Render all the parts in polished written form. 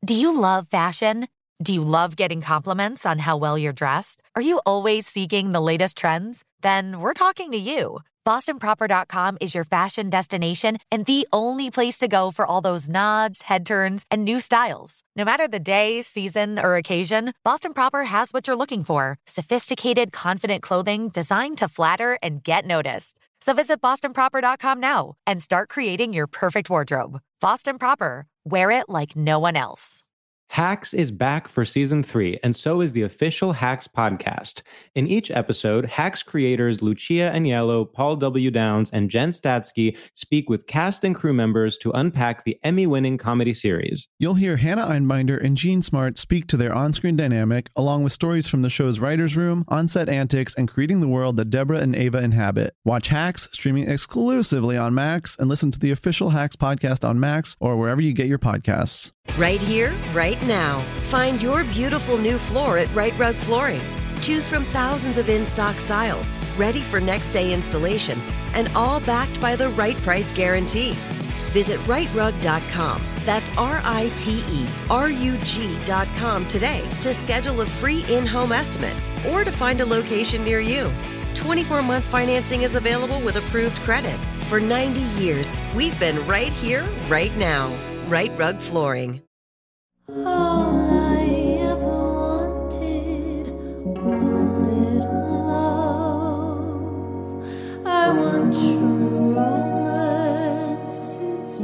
Do you love fashion? Do you love getting compliments on how well you're dressed? Are you always seeking the latest trends? Then we're talking to you. BostonProper.com is your fashion destination and the only place to go for all those nods, head turns, and new styles. No matter the day, season, or occasion, Boston Proper has what you're looking for. Sophisticated, confident clothing designed to flatter and get noticed. So visit BostonProper.com now and start creating your perfect wardrobe. Boston Proper. Wear it like no one else. Hacks is back for season 3, and so is the official Hacks podcast. In each episode, Hacks creators Lucia Aniello, Paul W. Downs, and Jen Statsky speak with cast and crew members to unpack the Emmy-winning comedy series. You'll hear Hannah Einbinder and Jean Smart speak to their on-screen dynamic, along with stories from the show's writer's room, on-set antics, and creating the world that Deborah and Ava inhabit. Watch Hacks, streaming exclusively on Max, and listen to the official Hacks podcast on Max or wherever you get your podcasts. Right here, right now. Find your beautiful new floor at Right Rug Flooring. Choose from thousands of in-stock styles, ready for next day installation, and all backed by the right price guarantee. Visit rightrug.com. That's RITERUG.com today to schedule a free in-home estimate or to find a location near you. 24-month financing is available with approved credit. For 90 years, we've been right here, right now. Right Rug Flooring. All I ever wanted was a little love. I want true romance, it's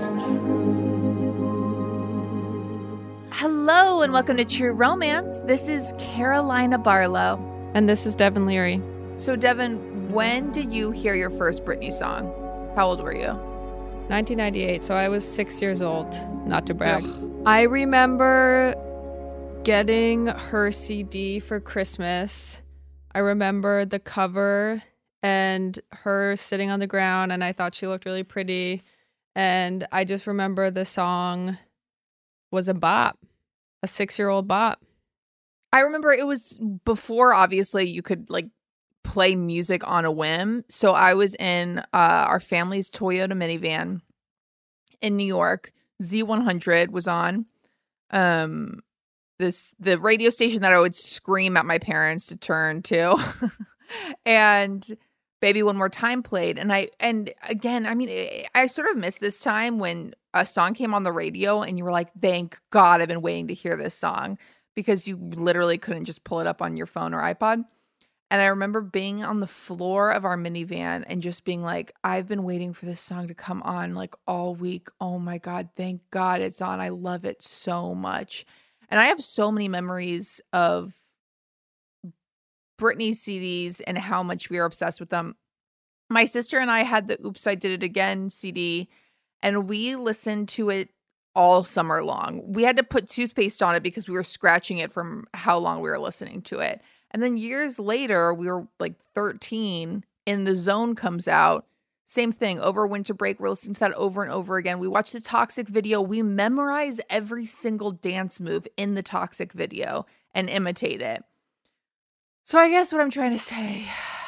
true. Hello and welcome to True Romance. This is Carolina Barlow. And this is Devin Leary. So Devin, when did you hear your first Britney song? How old were you? 1998, so I was 6 years old, not to brag. Ugh. I remember getting her CD for Christmas. I remember the cover and her sitting on the ground, and I thought she looked really pretty. And I just remember the song was a bop, a 6-year-old bop. I remember it was before, obviously, you could play music on a whim. So I was in our family's Toyota minivan in New York. Z100 was on. The radio station that I would scream at my parents to turn to. And Baby One More Time played. And I sort of missed this time when a song came on the radio and you were like, thank God I've been waiting to hear this song, because you literally couldn't just pull it up on your phone or iPod. And I remember being on the floor of our minivan and just being like, I've been waiting for this song to come on all week. Oh my God, thank God it's on. I love it so much. And I have so many memories of Britney CDs and how much we were obsessed with them. My sister and I had the Oops, I Did It Again CD, and we listened to it all summer long. We had to put toothpaste on it because we were scratching it from how long we were listening to it. And then years later, we were 13, In the Zone comes out. Same thing. Over winter break, we're listening to that over and over again. We watch the Toxic video. We memorize every single dance move in the Toxic video and imitate it. So I guess what I'm trying to say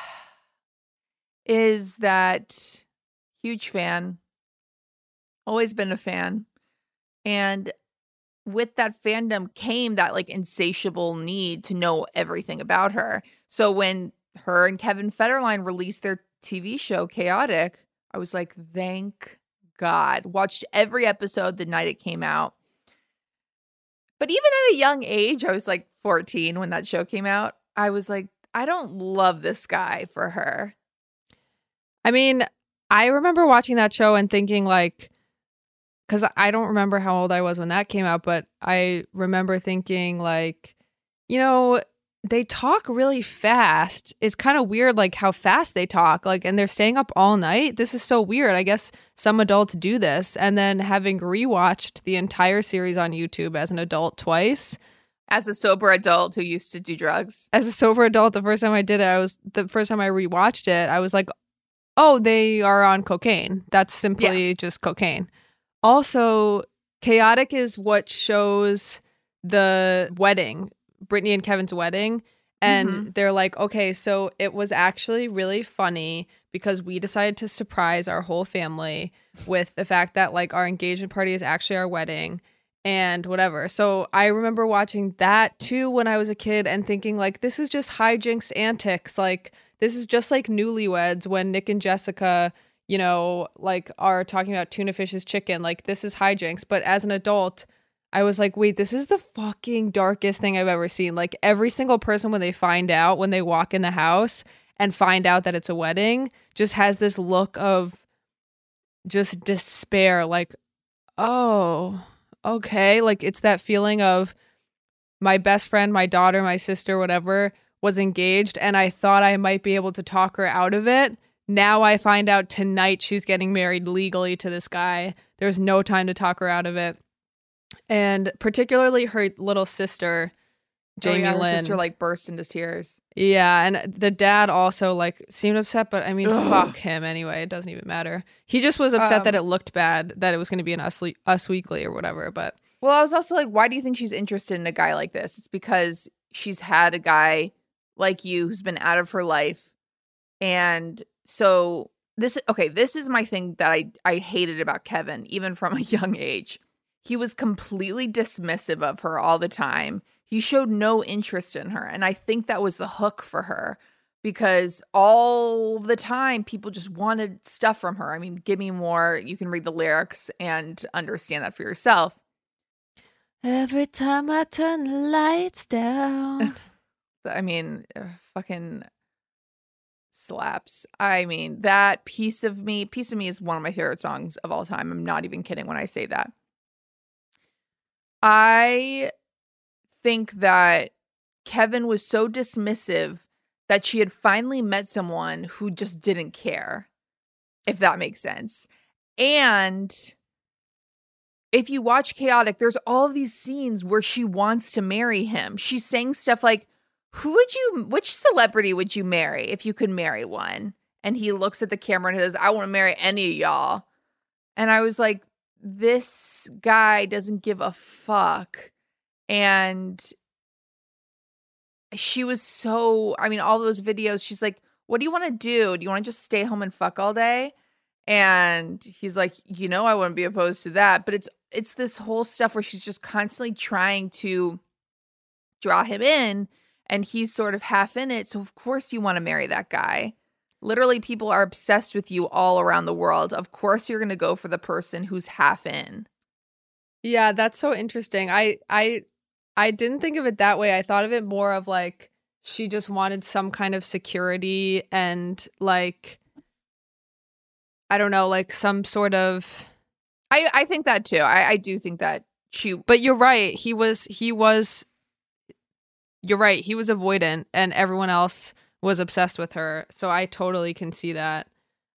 is that huge fan, always been a fan. And with that fandom came that insatiable need to know everything about her. So when her and Kevin Federline released their TV show Chaotic, I was like, thank God. Watched every episode the night it came out. But even at a young age, I was 14 when that show came out. I was like, I don't love this guy for her. I mean, I remember watching that show and thinking because I don't remember how old I was when that came out, but I remember thinking they talk really fast. It's kind of weird, how fast they talk, and they're staying up all night. This is so weird. I guess some adults do this. And then having rewatched the entire series on YouTube as an adult twice. As a sober adult who used to do drugs. As a sober adult, the first time I did it, the first time I rewatched it, I was like, oh, they are on cocaine. That's simply just cocaine. Also, Chaotic is what shows the wedding, Britney and Kevin's wedding. And they're like, okay, so it was actually really funny because we decided to surprise our whole family with the fact that our engagement party is actually our wedding. and whatever. So I remember watching that too when I was a kid and thinking like, this is just hijinks antics. Like, this is just like Newlyweds when Nick and Jessica, you know, like are talking about tuna fish's chicken. Like, this is hijinks. But as an adult, I was like, wait, this is the fucking darkest thing I've ever seen. Like, every single person when they walk in the house and find out that it's a wedding, just has this look of just despair. Like, oh, okay. Like, it's that feeling of my best friend, my daughter, my sister, whatever, was engaged, and I thought I might be able to talk her out of it. Now I find out tonight she's getting married legally to this guy. There's no time to talk her out of it. And particularly her little sister, Jamie Lynn. Her sister like burst into tears. Yeah, and the dad also like seemed upset, but I mean, fuck him anyway. It doesn't even matter. He just was upset that it looked bad, that it was going to be an Us Weekly or whatever. But well, I was also like, why do you think she's interested in a guy like this? It's because she's had a guy like you who's been out of her life. And so this is my thing that I hated about Kevin, even from a young age. He was completely dismissive of her all the time. He showed no interest in her. And I think that was the hook for her, because all the time people just wanted stuff from her. I mean, give me more. You can read the lyrics and understand that for yourself. Every time I turn the lights down. I mean, fucking slaps. I mean, that Piece of Me is one of my favorite songs of all time. I'm not even kidding when I say that. I think that Kevin was so dismissive that she had finally met someone who just didn't care, if that makes sense. And if you watch Chaotic, there's all of these scenes where she wants to marry him. She's saying stuff like, which celebrity would you marry if you could marry one? And he looks at the camera and says, I want to marry any of y'all. And I was like, this guy doesn't give a fuck. And she was so, I mean, all those videos, she's like, what do you want to do? Do you want to just stay home and fuck all day? And he's like, I wouldn't be opposed to that. But it's this whole stuff where she's just constantly trying to draw him in, and he's sort of half in it. So of course you want to marry that guy. Literally, people are obsessed with you all around the world. Of course you're going to go for the person who's half in. Yeah, that's so interesting. I didn't think of it that way. I thought of it more of like, she just wanted some kind of security and like, I don't know, like some sort of. I think that too. I do think that she. But you're right. You're right. He was avoidant, and everyone else was obsessed with her. So I totally can see that.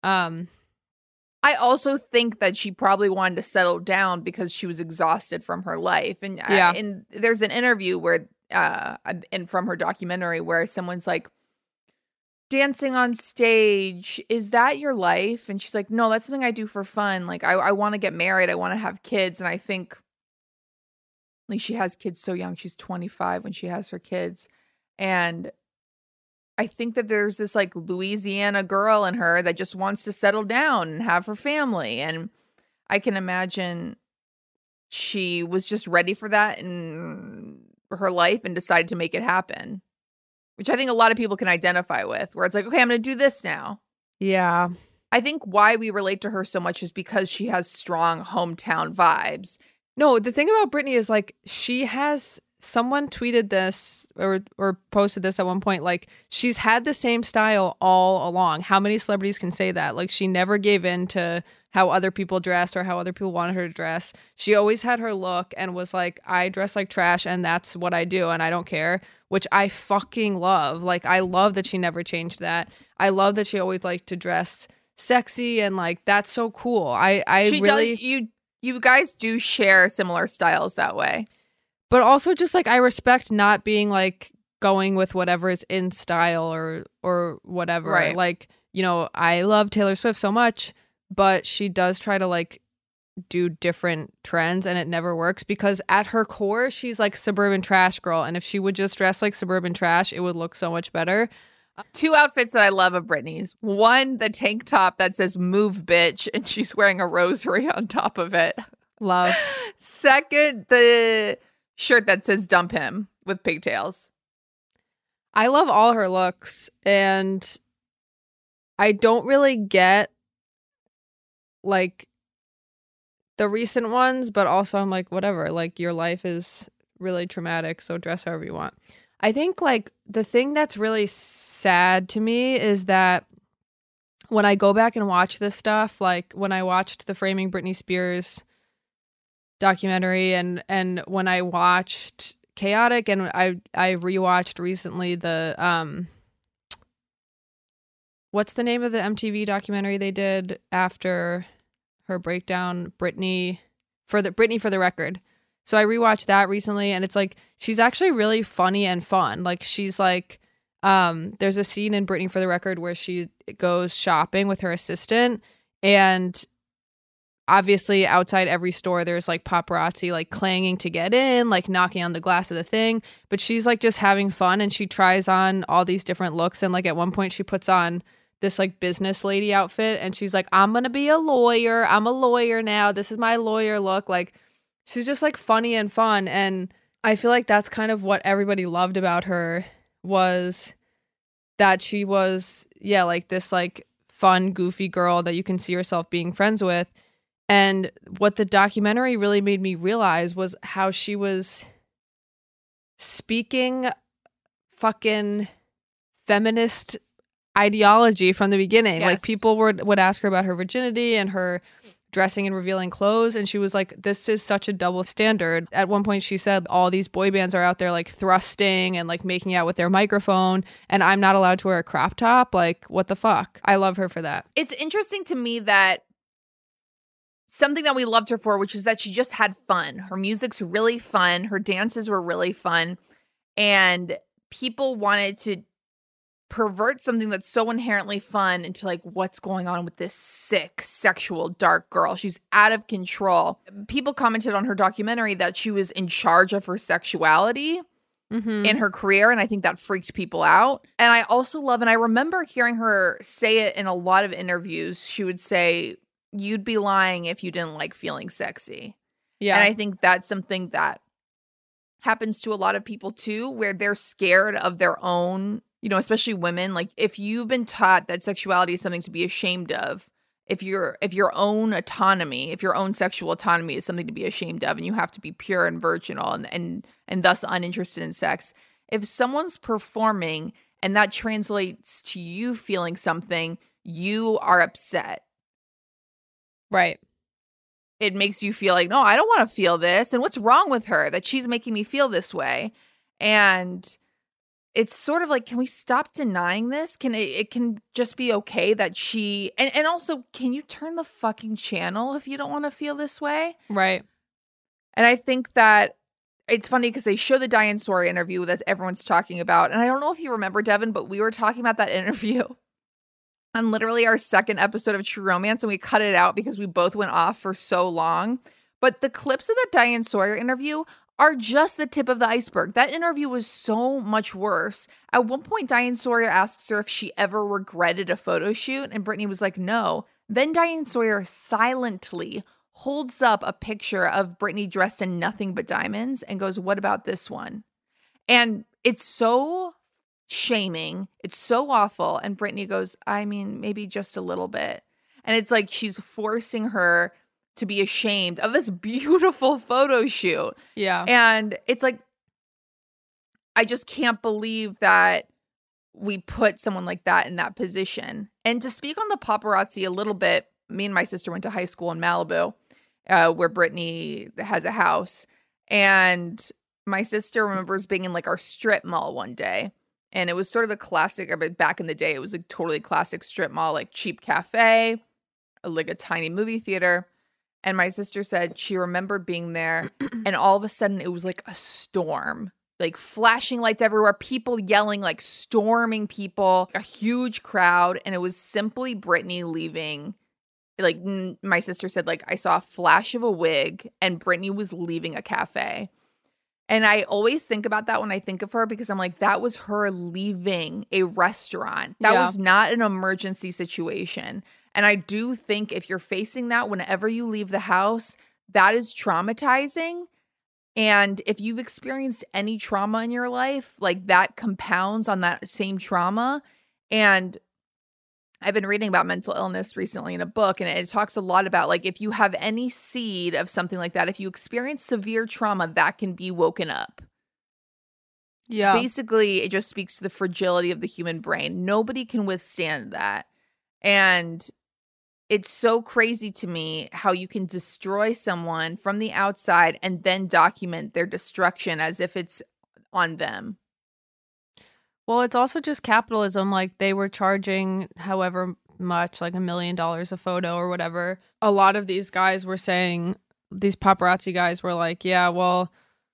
I also think that she probably wanted to settle down because she was exhausted from her life. And yeah. And there's an interview where, and from her documentary, where someone's like, dancing on stage, is that your life? And she's like, no, that's something I do for fun. Like, I want to get married. I want to have kids. And I think, like, she has kids so young. She's 25 when she has her kids. And I think that there's this, like, Louisiana girl in her that just wants to settle down and have her family. And I can imagine she was just ready for that in her life and decided to make it happen. Which I think a lot of people can identify with, where it's like, okay, I'm going to do this now. Yeah. I think why we relate to her so much is because she has strong hometown vibes. No, the thing about Britney is like, she has, someone tweeted this or posted this at one point, like, she's had the same style all along. How many celebrities can say that? Like, she never gave in to how other people dressed or how other people wanted her to dress. She always had her look and was like, I dress like trash and that's what I do and I don't care, which I fucking love. Like, I love that she never changed that. I love that she always liked to dress sexy and like, that's so cool. You guys do share similar styles that way. But also just like, I respect not being like going with whatever is in style or whatever. Right. Like, I love Taylor Swift so much, but she does try to like do different trends and it never works because at her core, she's like suburban trash girl. And if she would just dress like suburban trash, it would look so much better. Two outfits that I love of Britney's. One, the tank top that says "Move, bitch," and she's wearing a rosary on top of it. Love. Second, the shirt that says dump him with pigtails. I love all her looks, and I don't really get like the recent ones, but also I'm like, whatever, like your life is really traumatic, so dress however you want. I think like the thing that's really sad to me is that when I go back and watch this stuff, like when I watched the Framing Britney Spears documentary and when I watched Chaotic, and I rewatched recently the what's the name of the MTV documentary they did after her breakdown, Britney for the Record. So I rewatched that recently, and it's like she's actually really funny and fun. Like she's like there's a scene in Britney for the Record where she goes shopping with her assistant, and obviously outside every store there's like paparazzi like clanging to get in, like knocking on the glass of the thing, but she's like just having fun, and she tries on all these different looks, and like at one point she puts on this like business lady outfit, and she's like, I'm gonna be a lawyer, I'm a lawyer now, this is my lawyer look. Like she's just like funny and fun, and I feel like that's kind of what everybody loved about her, was that she was like this like fun goofy girl that you can see yourself being friends with. And what the documentary really made me realize was how she was speaking fucking feminist ideology from the beginning. Yes. Like people would ask her about her virginity and her dressing and revealing clothes, and she was like, this is such a double standard. At one point she said all these boy bands are out there like thrusting and like making out with their microphone, and I'm not allowed to wear a crop top. Like, what the fuck? I love her for that. It's interesting to me that something that we loved her for, which is that she just had fun. Her music's really fun. Her dances were really fun. And people wanted to pervert something that's so inherently fun into like, what's going on with this sick, sexual, dark girl? She's out of control. People commented on her documentary that she was in charge of her sexuality in her career, and I think that freaked people out. And I also love, and I remember hearing her say it in a lot of interviews, she would say, you'd be lying if you didn't like feeling sexy. Yeah. And I think that's something that happens to a lot of people too, where they're scared of their own, you know, especially women. Like if you've been taught that sexuality is something to be ashamed of, if your own autonomy, if your own sexual autonomy is something to be ashamed of, and you have to be pure and virginal and thus uninterested in sex, if someone's performing and that translates to you feeling something, you are upset. Right. It makes you feel like, no, I don't want to feel this. And what's wrong with her that she's making me feel this way? And it's sort of like, can we stop denying this? Can it can just be okay that she, and also, can you turn the fucking channel if you don't want to feel this way? Right. And I think that it's funny because they show the Diane Sawyer interview that everyone's talking about. And I don't know if you remember, Devin, but we were talking about that interview on literally our second episode of True Romance, and we cut it out because we both went off for so long. But the clips of the Diane Sawyer interview are just the tip of the iceberg. That interview was so much worse. At one point, Diane Sawyer asks her if she ever regretted a photo shoot, and Britney was like, no. Then Diane Sawyer silently holds up a picture of Britney dressed in nothing but diamonds and goes, what about this one? And it's so shaming. It's so awful. And Britney goes, I mean, maybe just a little bit. And it's like she's forcing her to be ashamed of this beautiful photo shoot. Yeah. And it's like, I just can't believe that we put someone like that in that position. And to speak on the paparazzi a little bit, me and my sister went to high school in Malibu, where Britney has a house. And my sister remembers being in like our strip mall one day. And it was sort of a classic, I mean, back in the day, it was a totally classic strip mall, like cheap cafe, like a tiny movie theater. And my sister said she remembered being there, and all of a sudden it was like a storm, like flashing lights everywhere, people yelling, like storming people, a huge crowd. And it was simply Britney leaving. Like my sister said, like I saw a flash of a wig and Britney was leaving a cafe. And I always think about that when I think of her, because I'm like, that was her leaving a restaurant. That was not an emergency situation. And I do think if you're facing that whenever you leave the house, that is traumatizing. And if you've experienced any trauma in your life, like that compounds on that same trauma. And I've been reading about mental illness recently in a book, and it talks a lot about like if you have any seed of something like that, if you experience severe trauma, that can be woken up. Yeah. Basically, it just speaks to the fragility of the human brain. Nobody can withstand that. And it's so crazy to me how you can destroy someone from the outside and then document their destruction as if it's on them. Well, it's also just capitalism. Like they were charging however much, like $1 million a photo or whatever. A lot of these guys were saying, these paparazzi guys were like, yeah, well,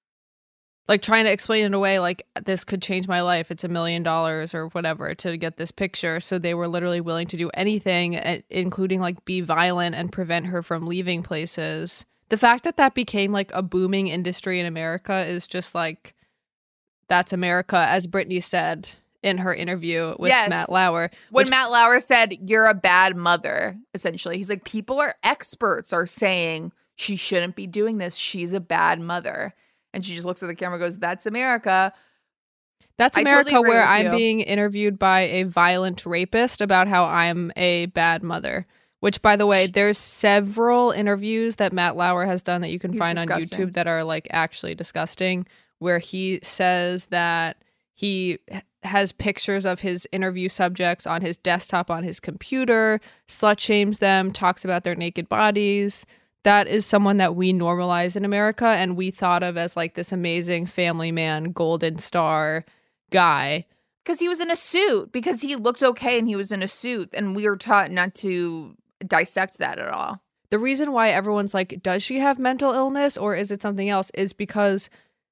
like trying to explain it away, like this could change my life. It's $1 million or whatever to get this picture. So they were literally willing to do anything, including like be violent and prevent her from leaving places. The fact that that became like a booming industry in America is just like, that's America, as Britney said in her interview with Matt Lauer. When Matt Lauer said, you're a bad mother, essentially. He's like, experts are saying she shouldn't be doing this. She's a bad mother. And she just looks at the camera and goes, that's America. That's America, totally where I'm being interviewed by a violent rapist about how I'm a bad mother. Which, by the way, there's several interviews that Matt Lauer has done that you can find on YouTube that are like actually disgusting, where he says that he has pictures of his interview subjects on his desktop on his computer, slut shames them, talks about their naked bodies. That is someone that we normalize in America and we thought of as like this amazing family man, golden star guy. Because he was in a suit, because he looked okay and he was in a suit, and we were taught not to dissect that at all. The reason why everyone's like, does she have mental illness or is it something else, is because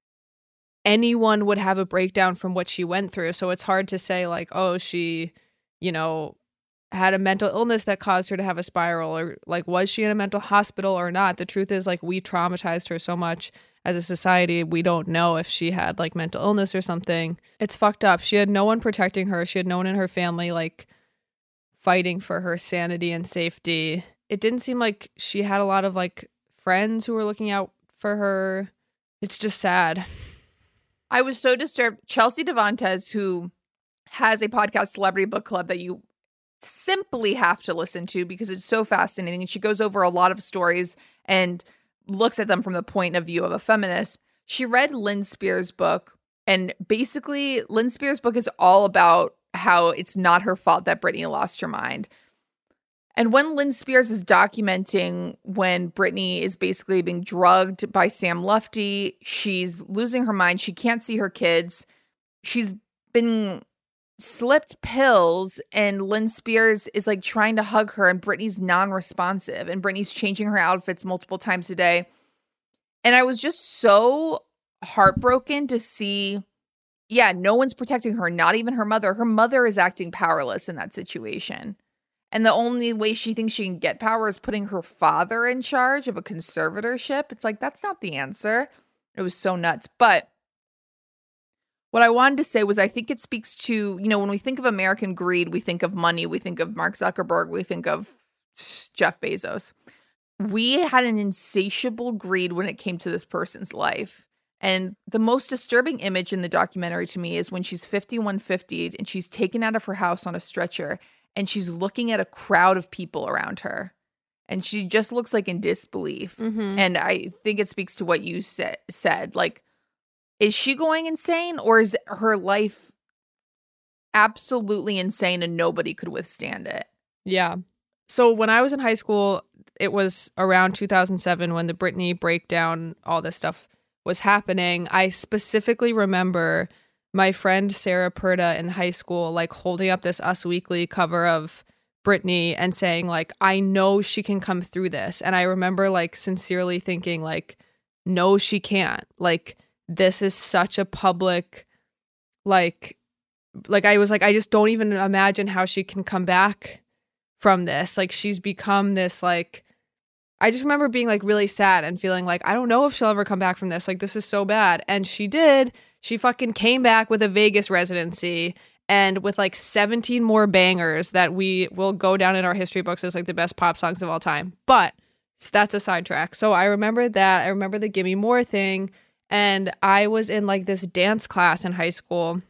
anyone would have a breakdown from what she went through. So it's hard to say like, oh, she, had a mental illness that caused her to have a spiral, or like, was she in a mental hospital or not? The truth is, like, we traumatized her so much as a society. We don't know if she had like mental illness or something. It's fucked up. She had no one protecting her. She had no one in her family like fighting for her sanity and safety. It didn't seem like she had a lot of like friends who were looking out for her. It's just sad. I was so disturbed. Chelsea Devantez, who has a podcast, Celebrity Book Club, that you simply have to listen to because it's so fascinating. And she goes over a lot of stories and looks at them from the point of view of a feminist. She read Lynn Spears' book, and basically Lynn Spears' book is all about how it's not her fault that Britney lost her mind. And when Lynn Spears is documenting when Britney is basically being drugged by Sam Lufty, she's losing her mind. She can't see her kids. She's been slipped pills, and Lynn Spears is like trying to hug her, and Britney's non-responsive, and Britney's changing her outfits multiple times a day. And I was just so heartbroken to see, no one's protecting her, not even her mother. Her mother is acting powerless in that situation. And the only way she thinks she can get power is putting her father in charge of a conservatorship. It's like, that's not the answer. It was so nuts. But what I wanted to say was, I think it speaks to, when we think of American greed, we think of money, we think of Mark Zuckerberg, we think of Jeff Bezos. We had an insatiable greed when it came to this person's life. And the most disturbing image in the documentary to me is when she's 5150'd and she's taken out of her house on a stretcher, and she's looking at a crowd of people around her. And she just looks like in disbelief. Mm-hmm. And I think it speaks to what you said. Like, is she going insane, or is her life absolutely insane and nobody could withstand it? Yeah. So when I was in high school, it was around 2007 when the Britney breakdown, all this stuff was happening. I specifically remember my friend Sarah Purda in high school, like holding up this Us Weekly cover of Britney and saying like, I know she can come through this. And I remember like sincerely thinking like, no, she can't. Like, this is such a public, like I was like, I just don't even imagine how she can come back from this. Like, she's become this, like, I just remember being like really sad and feeling like, I don't know if she'll ever come back from this. Like, this is so bad. And she did. She fucking came back with a Vegas residency and with like 17 more bangers that we will go down in our history books as like the best pop songs of all time. But that's a sidetrack. So I remember that. I remember the Gimme More thing. And I was in like this dance class in high school.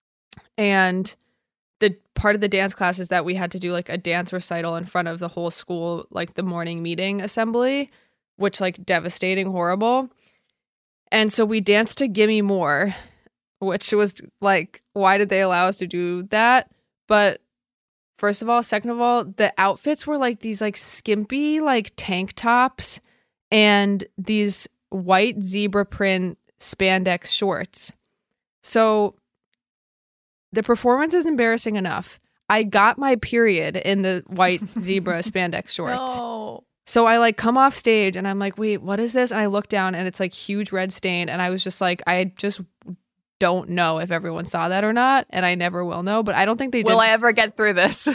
And the part of the dance class is that we had to do like a dance recital in front of the whole school, like the morning meeting assembly, which like devastating, horrible. And so we danced to Gimme More, which was like, why did they allow us to do that? But first of all, second of all, the outfits were like these like skimpy like tank tops and these white zebra print spandex shorts. So the performance is embarrassing enough. I got my period in the white zebra spandex shorts. No. So I like come off stage and I'm like, wait, what is this? And I look down and it's like huge red stain. And I was just like, I just don't know if everyone saw that or not. And I never will know. But I don't think they did. Will I ever get through this?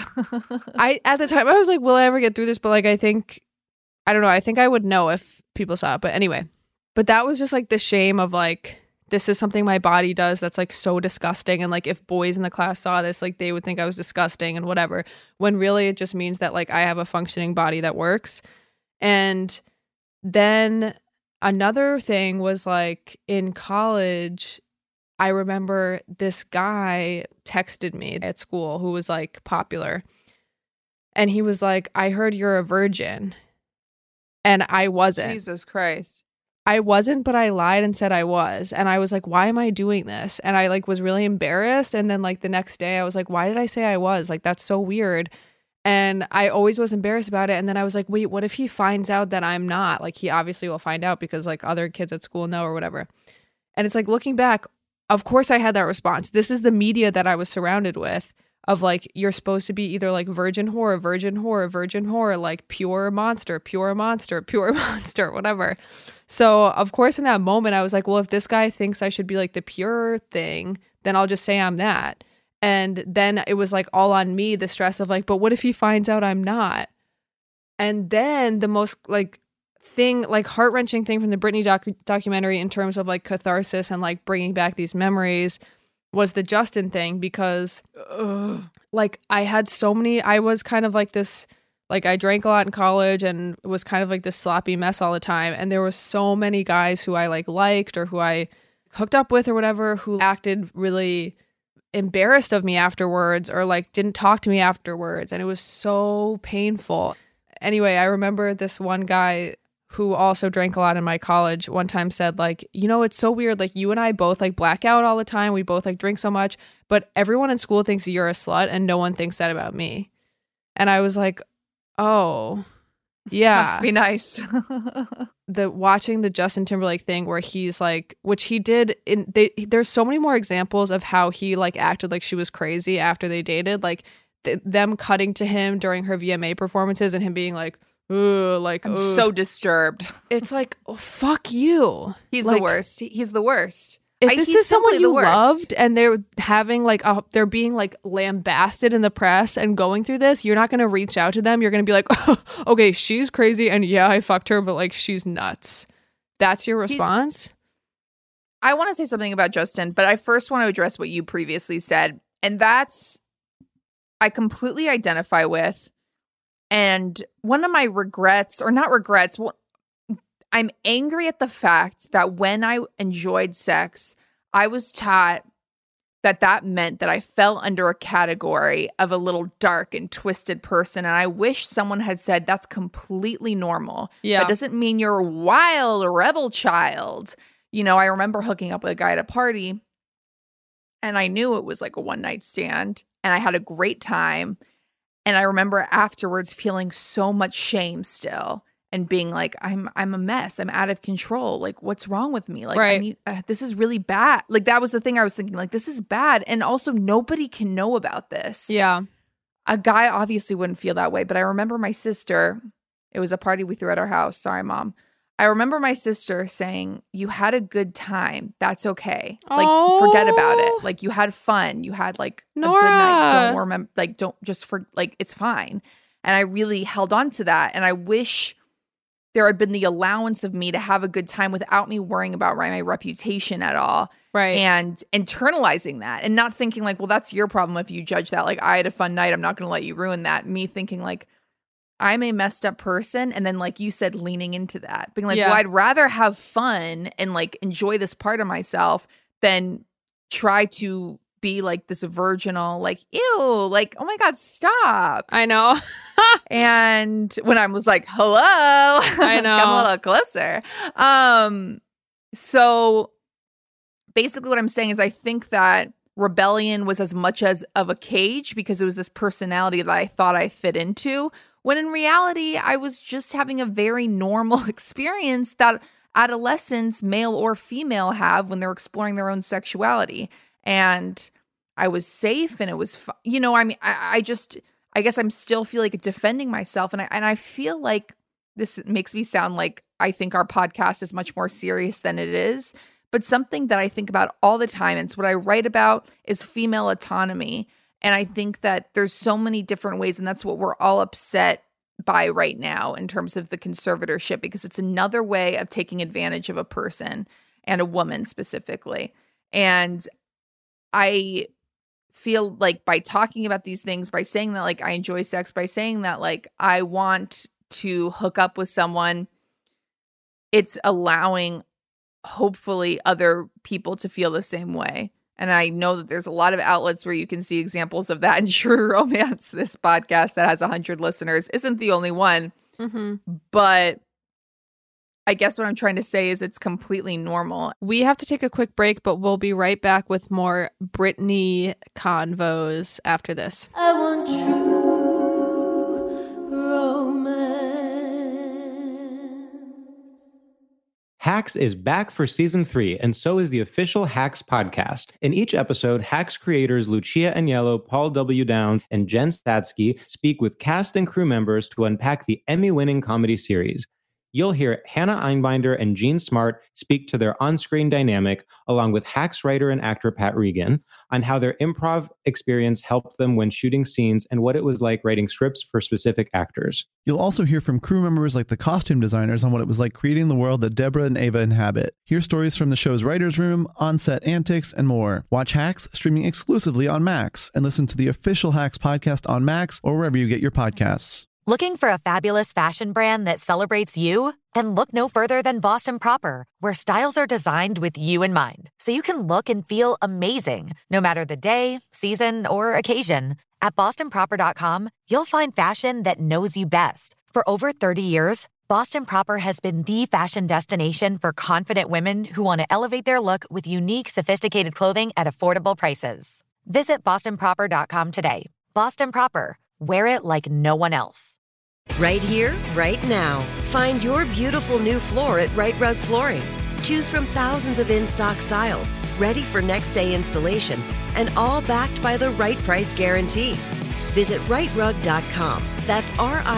At the time I was like, will I ever get through this? But like, I don't know. I think I would know if people saw it. But anyway, but that was just like the shame of like, this is something my body does that's like so disgusting. And like if boys in the class saw this, like they would think I was disgusting and whatever. When really it just means that like I have a functioning body that works. And then another thing was like in college, I remember this guy texted me at school who was like popular. And he was like, I heard you're a virgin. And I wasn't. Jesus Christ. I wasn't, but I lied and said I was. And I was like, why am I doing this? And I like was really embarrassed. And then like the next day I was like, why did I say I was? Like, that's so weird. And I always was embarrassed about it. And then I was like, wait, what if he finds out that I'm not? Like, he obviously will find out because like other kids at school know or whatever. And it's like looking back, of course I had that response. This is the media that I was surrounded with of like, you're supposed to be either like virgin whore, virgin whore, virgin whore, like pure monster, pure monster, pure monster, whatever. So of course in that moment I was like, well, if this guy thinks I should be like the pure thing, then I'll just say I'm that. And then it was like all on me, the stress of like, but what if he finds out I'm not? And then the most like thing, like heart-wrenching thing from the Britney documentary in terms of like catharsis and like bringing back these memories was the Justin thing, because like I was kind of like this, like I drank a lot in college and was kind of like this sloppy mess all the time. And there was so many guys who I like liked or who I hooked up with or whatever, who acted really embarrassed of me afterwards or like didn't talk to me afterwards. And it was so painful. Anyway, I remember this one guy who also drank a lot in my college one time said like, you know, it's so weird. Like you and I both like black out all the time. We both like drink so much, but everyone in school thinks you're a slut and no one thinks that about me. And I was like, oh, yeah. Must be nice. Watching the Justin Timberlake thing where he's like, which he did there's so many more examples of how he like acted like she was crazy after they dated, like them cutting to him during her VMA performances and him being like, ooh, like I'm so disturbed. It's like, oh, fuck you. He's like, the worst. He's the worst. If this is someone you loved and they're having like they're being like lambasted in the press and going through this, you're not going to reach out to them. You're going to be like, oh, okay, she's crazy and yeah, I fucked her, but like she's nuts. That's your response? I want to say something about Justin, but I first want to address what you previously said. And that's, I completely identify with. And one of my regrets, or not regrets, I'm angry at the fact that when I enjoyed sex, I was taught that meant that I fell under a category of a little dark and twisted person. And I wish someone had said that's completely normal. Yeah. That doesn't mean you're a wild rebel child. You know, I remember hooking up with a guy at a party and I knew it was like a one-night stand and I had a great time. And I remember afterwards feeling so much shame still and being like, I'm a mess. I'm out of control. Like, what's wrong with me? Like, right. This is really bad. Like, that was the thing I was thinking, like, this is bad. And also nobody can know about this. Yeah. A guy obviously wouldn't feel that way. But I remember my sister, it was a party we threw at our house. Sorry, Mom. I remember my sister saying, you had a good time. That's okay. Like, forget about it. Like, you had fun. You had like Nora. A good night. Don't remember, like, don't just like, it's fine. And I really held on to that. And I wish there had been the allowance of me to have a good time without me worrying about my reputation at all. Right. And internalizing that and not thinking like, well, that's your problem if you judge that. Like, I had a fun night. I'm not going to let you ruin that. Me thinking like, I'm a messed up person. And then, like you said, leaning into that, being like, Yeah. well, I'd rather have fun and like enjoy this part of myself than try to be like this virginal, like, ew, like, oh my God, stop. I know. And when I was like, hello, I know. come a little closer. So basically what I'm saying is I think that rebellion was as much as of a cage because it was this personality that I thought I fit into, when in reality, I was just having a very normal experience that adolescents, male or female, have when they're exploring their own sexuality. And I was safe and it was, I mean, I guess I'm still feel like defending myself. And I feel like this makes me sound like I think our podcast is much more serious than it is. But something that I think about all the time, and it's what I write about, is female autonomy. And I think that there's so many different ways, and that's what we're all upset by right now in terms of the conservatorship, because it's another way of taking advantage of a person and a woman specifically. And I feel like by talking about these things, by saying that like I enjoy sex, by saying that like I want to hook up with someone, it's allowing hopefully other people to feel the same way. And I know that there's a lot of outlets where you can see examples of that in True Romance. This podcast that has 100 listeners isn't the only one. Mm-hmm. But I guess what I'm trying to say is it's completely normal. We have to take a quick break, but we'll be right back with more Brittany convos after this. I want true romance. Hacks is back for season 3, and so is the official Hacks podcast. In each episode, Hacks creators Lucia Aniello, Paul W. Downs, and Jen Statsky speak with cast and crew members to unpack the Emmy-winning comedy series. You'll hear Hannah Einbinder and Jean Smart speak to their on-screen dynamic, along with Hacks writer and actor Pat Regan, on how their improv experience helped them when shooting scenes and what it was like writing scripts for specific actors. You'll also hear from crew members like the costume designers on what it was like creating the world that Deborah and Ava inhabit. Hear stories from the show's writer's room, on-set antics, and more. Watch Hacks streaming exclusively on Max, and listen to the official Hacks podcast on Max or wherever you get your podcasts. Looking for a fabulous fashion brand that celebrates you? Then look no further than Boston Proper, where styles are designed with you in mind, so you can look and feel amazing, no matter the day, season, or occasion. At bostonproper.com, you'll find fashion that knows you best. For over 30 years, Boston Proper has been the fashion destination for confident women who want to elevate their look with unique, sophisticated clothing at affordable prices. Visit bostonproper.com today. Boston Proper. Wear it like no one else. Right here, right now. Find your beautiful new floor at Right Rug Flooring. Choose from thousands of in-stock styles, ready for next day installation, and all backed by the right price guarantee. Visit rightrug.com. That's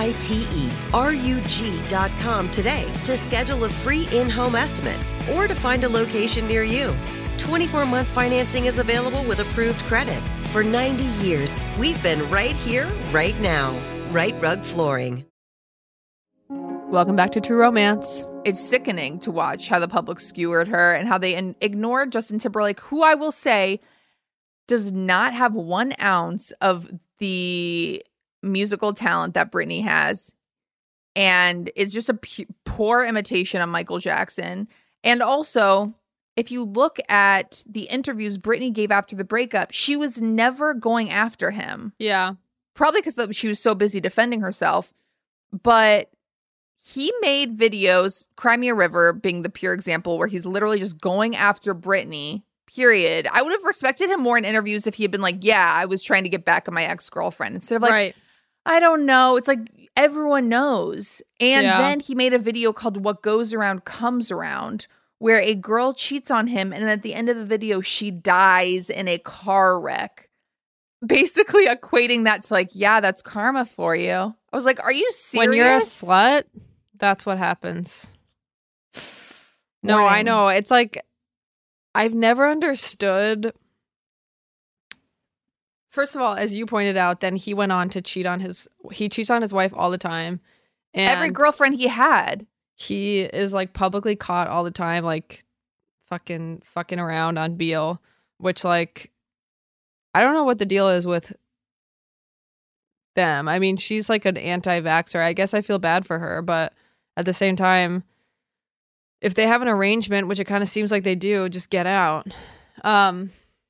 RITERUG.com today to schedule a free in-home estimate or to find a location near you. 24-month financing is available with approved credit. For 90 years, we've been right here, right now. Right Rug Flooring. Welcome back to True Romance. It's sickening to watch how the public skewered her and how they ignored Justin Timberlake, who I will say does not have 1 ounce of the musical talent that Britney has, and is just a poor imitation of Michael Jackson. And also, if you look at the interviews Britney gave after the breakup, she was never going after him. Yeah. Probably because she was so busy defending herself. But he made videos, Cry Me a River being the pure example, where he's literally just going after Britney, period. I would have respected him more in interviews if he had been like, yeah, I was trying to get back at my ex-girlfriend. Instead of like, Right. I don't know. It's like everyone knows. And Yeah. then he made a video called What Goes Around Comes Around, where a girl cheats on him, and at the end of the video, she dies in a car wreck. Basically equating that to like, yeah, that's karma for you. I was like, are you serious? When you're a slut, that's what happens. No, I Warning. know. It's like, I've never understood. First of all, as you pointed out, then he went on to he cheats on his wife all the time. And Every girlfriend he had. he is like publicly caught all the time, like fucking around on Beale, which like, I don't know what the deal is with them. I mean, she's like an anti-vaxxer. I guess I feel bad for her, but at the same time, if they have an arrangement, which it kind of seems like they do, just get out. I'm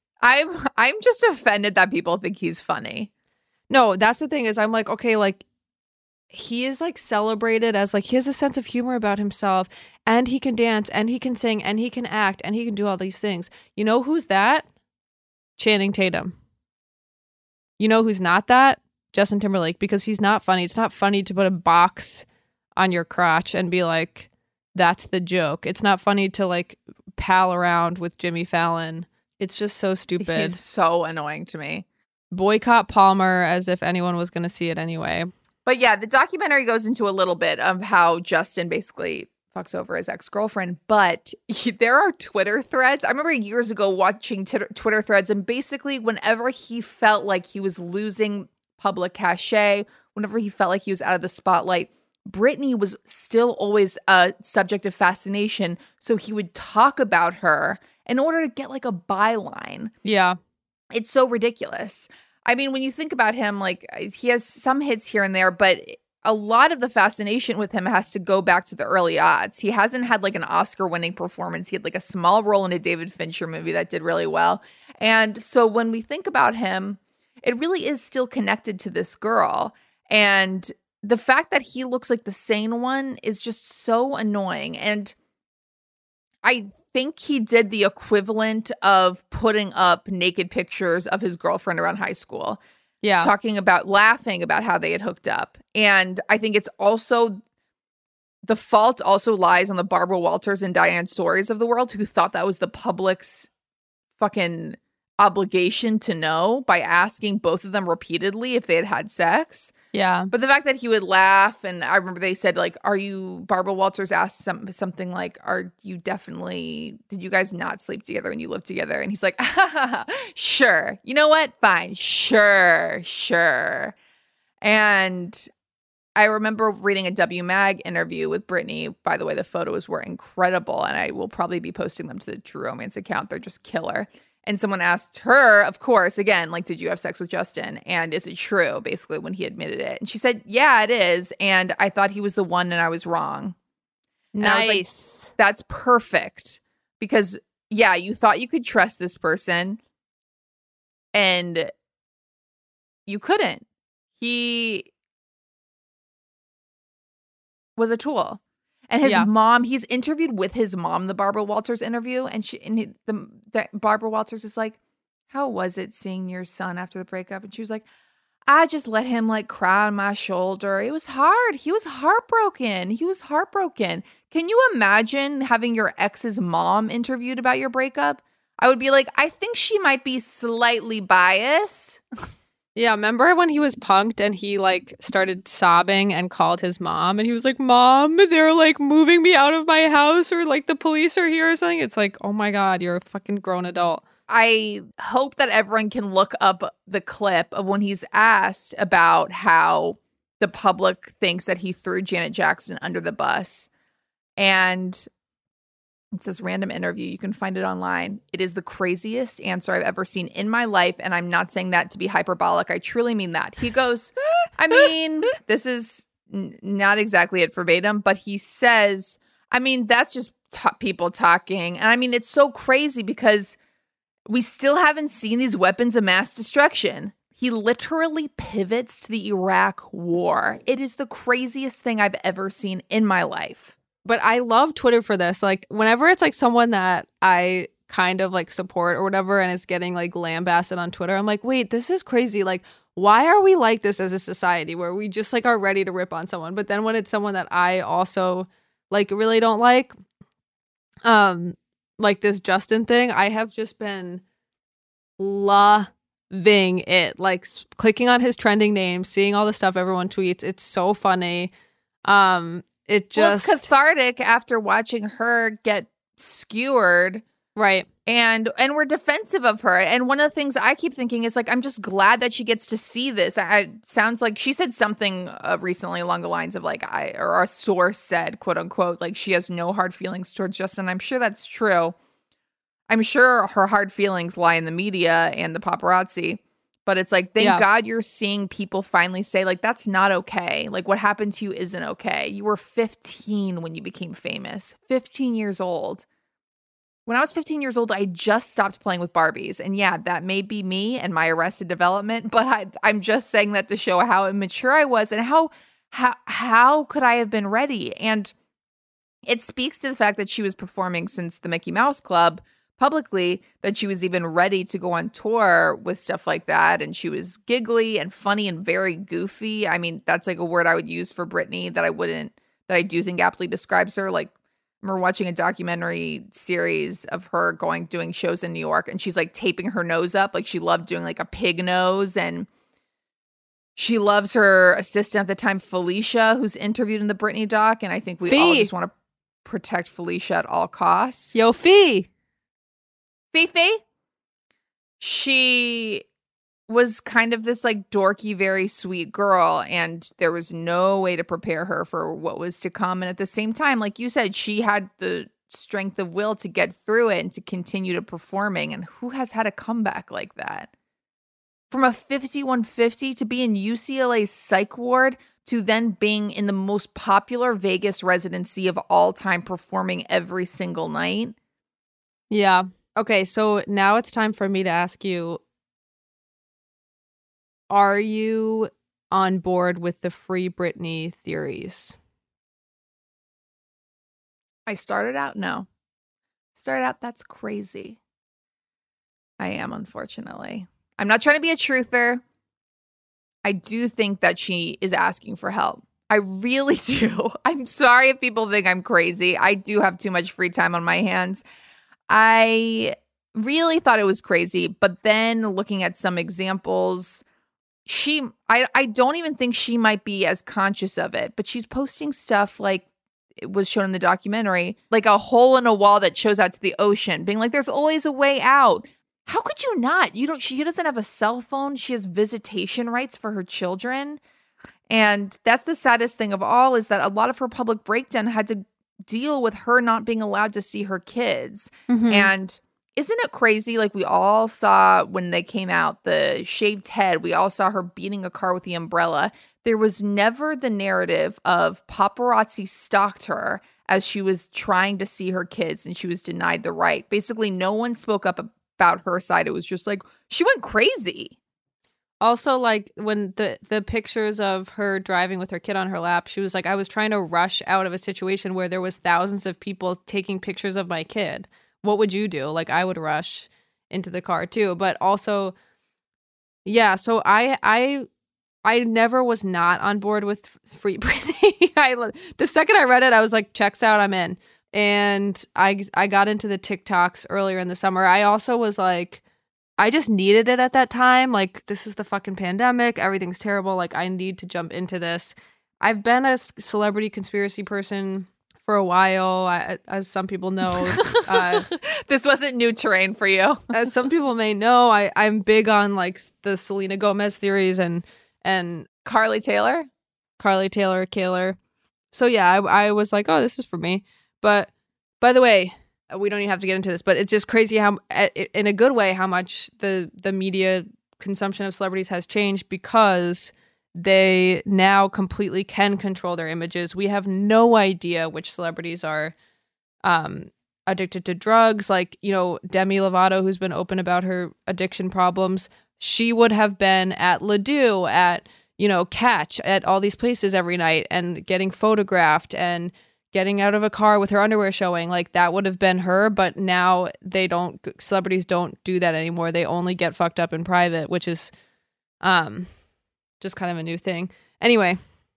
just offended that people think he's funny. No, that's the thing is I'm like, okay, like he is like celebrated as like he has a sense of humor about himself, and he can dance and he can sing and he can act and he can do all these things. You know who's that? Channing Tatum. You know who's not that? Justin Timberlake, because he's not funny. It's not funny to put a box on your crotch and be like, that's the joke. It's not funny to like pal around with Jimmy Fallon. It's just so stupid. He's so annoying to me. Boycott Palmer as if anyone was going to see it anyway. But yeah, the documentary goes into a little bit of how Justin basically fucks over his ex-girlfriend. But there are Twitter threads. I remember years ago watching Twitter threads, and basically whenever he felt like he was losing public cachet, whenever he felt like he was out of the spotlight, Britney was still always a subject of fascination. So he would talk about her in order to get like a byline. Yeah. It's so ridiculous. I mean, when you think about him, like he has some hits here and there, but a lot of the fascination with him has to go back to the early odds. He hasn't had like an Oscar-winning performance. He had like a small role in a David Fincher movie that did really well. And so when we think about him, it really is still connected to this girl. And the fact that he looks like the sane one is just so annoying. And I think he did the equivalent of putting up naked pictures of his girlfriend around high school. Yeah. Laughing about how they had hooked up. And I think it's also, the fault also lies on the Barbara Walters and Diane Stories of the world, who thought that was the public's fucking obligation to know by asking both of them repeatedly if they had had sex. Yeah. But the fact that he would laugh, and I remember they said, like, Barbara Walters asked something like, did you guys not sleep together when you lived together? And he's like, sure. You know what? Fine. Sure. And I remember reading a WMAG interview with Britney. By the way, the photos were incredible, and I will probably be posting them to the True Romance account. They're just killer. And someone asked her, of course, again, like, did you have sex with Justin? And is it true, basically, when he admitted it? And she said, yeah, it is. And I thought he was the one and I was wrong. And nice. I was like, that's perfect. Because, yeah, you thought you could trust this person and you couldn't. He was a tool. And his mom, he's interviewed with his mom, the Barbara Walters interview. And Barbara Walters is like, how was it seeing your son after the breakup? And she was like, I just let him like cry on my shoulder. It was hard. He was heartbroken. Can you imagine having your ex's mom interviewed about your breakup? I would be like, I think she might be slightly biased. Yeah, remember when he was punked and he like started sobbing and called his mom and he was like, Mom, they're like moving me out of my house, or like the police are here or something? It's like, oh my God, you're a fucking grown adult. I hope that everyone can look up the clip of when he's asked about how the public thinks that he threw Janet Jackson under the bus. And it's this random interview. You can find it online. It is the craziest answer I've ever seen in my life. And I'm not saying that to be hyperbolic. I truly mean that. He goes, I mean, this is not exactly it verbatim, but he says, I mean, that's just people talking. And I mean, it's so crazy because we still haven't seen these weapons of mass destruction. He literally pivots to the Iraq war. It is the craziest thing I've ever seen in my life. But I love Twitter for this. Like, whenever it's like someone that I kind of like support or whatever and it's getting like lambasted on Twitter, I'm like, wait, this is crazy. Like, why are we like this as a society where we just like are ready to rip on someone? But then when it's someone that I also like really don't like this Justin thing, I have just been loving it. Like clicking on his trending name, seeing all the stuff everyone tweets. It's so funny. It's cathartic after watching her get skewered. Right. And we're defensive of her. And one of the things I keep thinking is like, I'm just glad that she gets to see this. It sounds like she said something recently along the lines of like, or a source said, quote unquote, like she has no hard feelings towards Justin. I'm sure that's true. I'm sure her hard feelings lie in the media and the paparazzi. But it's like, thank Yeah. God you're seeing people finally say, like, that's not okay. Like, what happened to you isn't okay. You were 15 when you became famous, 15 years old. When I was 15 years old, I just stopped playing with Barbies. And yeah, that may be me and my Arrested Development, but I'm just saying that to show how immature I was and how could I have been ready? And it speaks to the fact that she was performing since the Mickey Mouse Club publicly, that she was even ready to go on tour with stuff like that. And she was giggly and funny and very goofy. I mean, that's like a word I would use for Britney that I do think aptly describes her. Like, I remember watching a documentary series of her doing shows in New York, and she's like taping her nose up. Like, she loved doing like a pig nose, and she loves her assistant at the time, Felicia, who's interviewed in the Britney doc. And I think we all just want to protect Felicia at all costs. Yo, Fifi. She was kind of this like dorky, very sweet girl, and there was no way to prepare her for what was to come. And at the same time, like you said, she had the strength of will to get through it and to continue to performing. And who has had a comeback like that? From a 5150 to be in UCLA's psych ward to then being in the most popular Vegas residency of all time, performing every single night. Yeah. Okay, so now it's time for me to ask you, are you on board with the Free Britney theories? I started out, no. That's crazy. I am, unfortunately. I'm not trying to be a truther. I do think that she is asking for help. I really do. I'm sorry if people think I'm crazy. I do have too much free time on my hands. I really thought it was crazy, but then looking at some examples, I don't even think she might be as conscious of it, but she's posting stuff like it was shown in the documentary, like a hole in a wall that shows out to the ocean, being like, there's always a way out. How could you not? She doesn't have a cell phone. She has visitation rights for her children. And that's the saddest thing of all, is that a lot of her public breakdown had to deal with her not being allowed to see her kids. Mm-hmm. And isn't it crazy? Like, we all saw when they came out, the shaved head, we all saw her beating a car with the umbrella. There was never the narrative of paparazzi stalked her as she was trying to see her kids and she was denied the right. Basically, no one spoke up about her side. It was just like, she went crazy. Also, like, when the pictures of her driving with her kid on her lap, she was like, I was trying to rush out of a situation where there was thousands of people taking pictures of my kid. What would you do? Like, I would rush into the car too. But also, yeah, so I never was not on board with Free Britney. The second I read it, I was like, checks out, I'm in. And I got into the TikToks earlier in the summer. I also was like, I just needed it at that time. Like, this is the fucking pandemic. Everything's terrible. Like, I need to jump into this. I've been a celebrity conspiracy person for a while, as some people know. This wasn't new terrain for you. As some people may know, I'm big on like the Selena Gomez theories and Carly Taylor. Kaler. So yeah, I was like, oh, this is for me. But by the way, we don't even have to get into this, but it's just crazy how, in a good way, how much the media consumption of celebrities has changed, because they now completely can control their images. We have no idea which celebrities are addicted to drugs. Like, Demi Lovato, who's been open about her addiction problems, she would have been at Ledoux, at, Catch, at all these places every night and getting photographed and getting out of a car with her underwear showing. Like, that would have been her, but now celebrities don't do that anymore. They only get fucked up in private, which is just kind of a new thing. Anyway,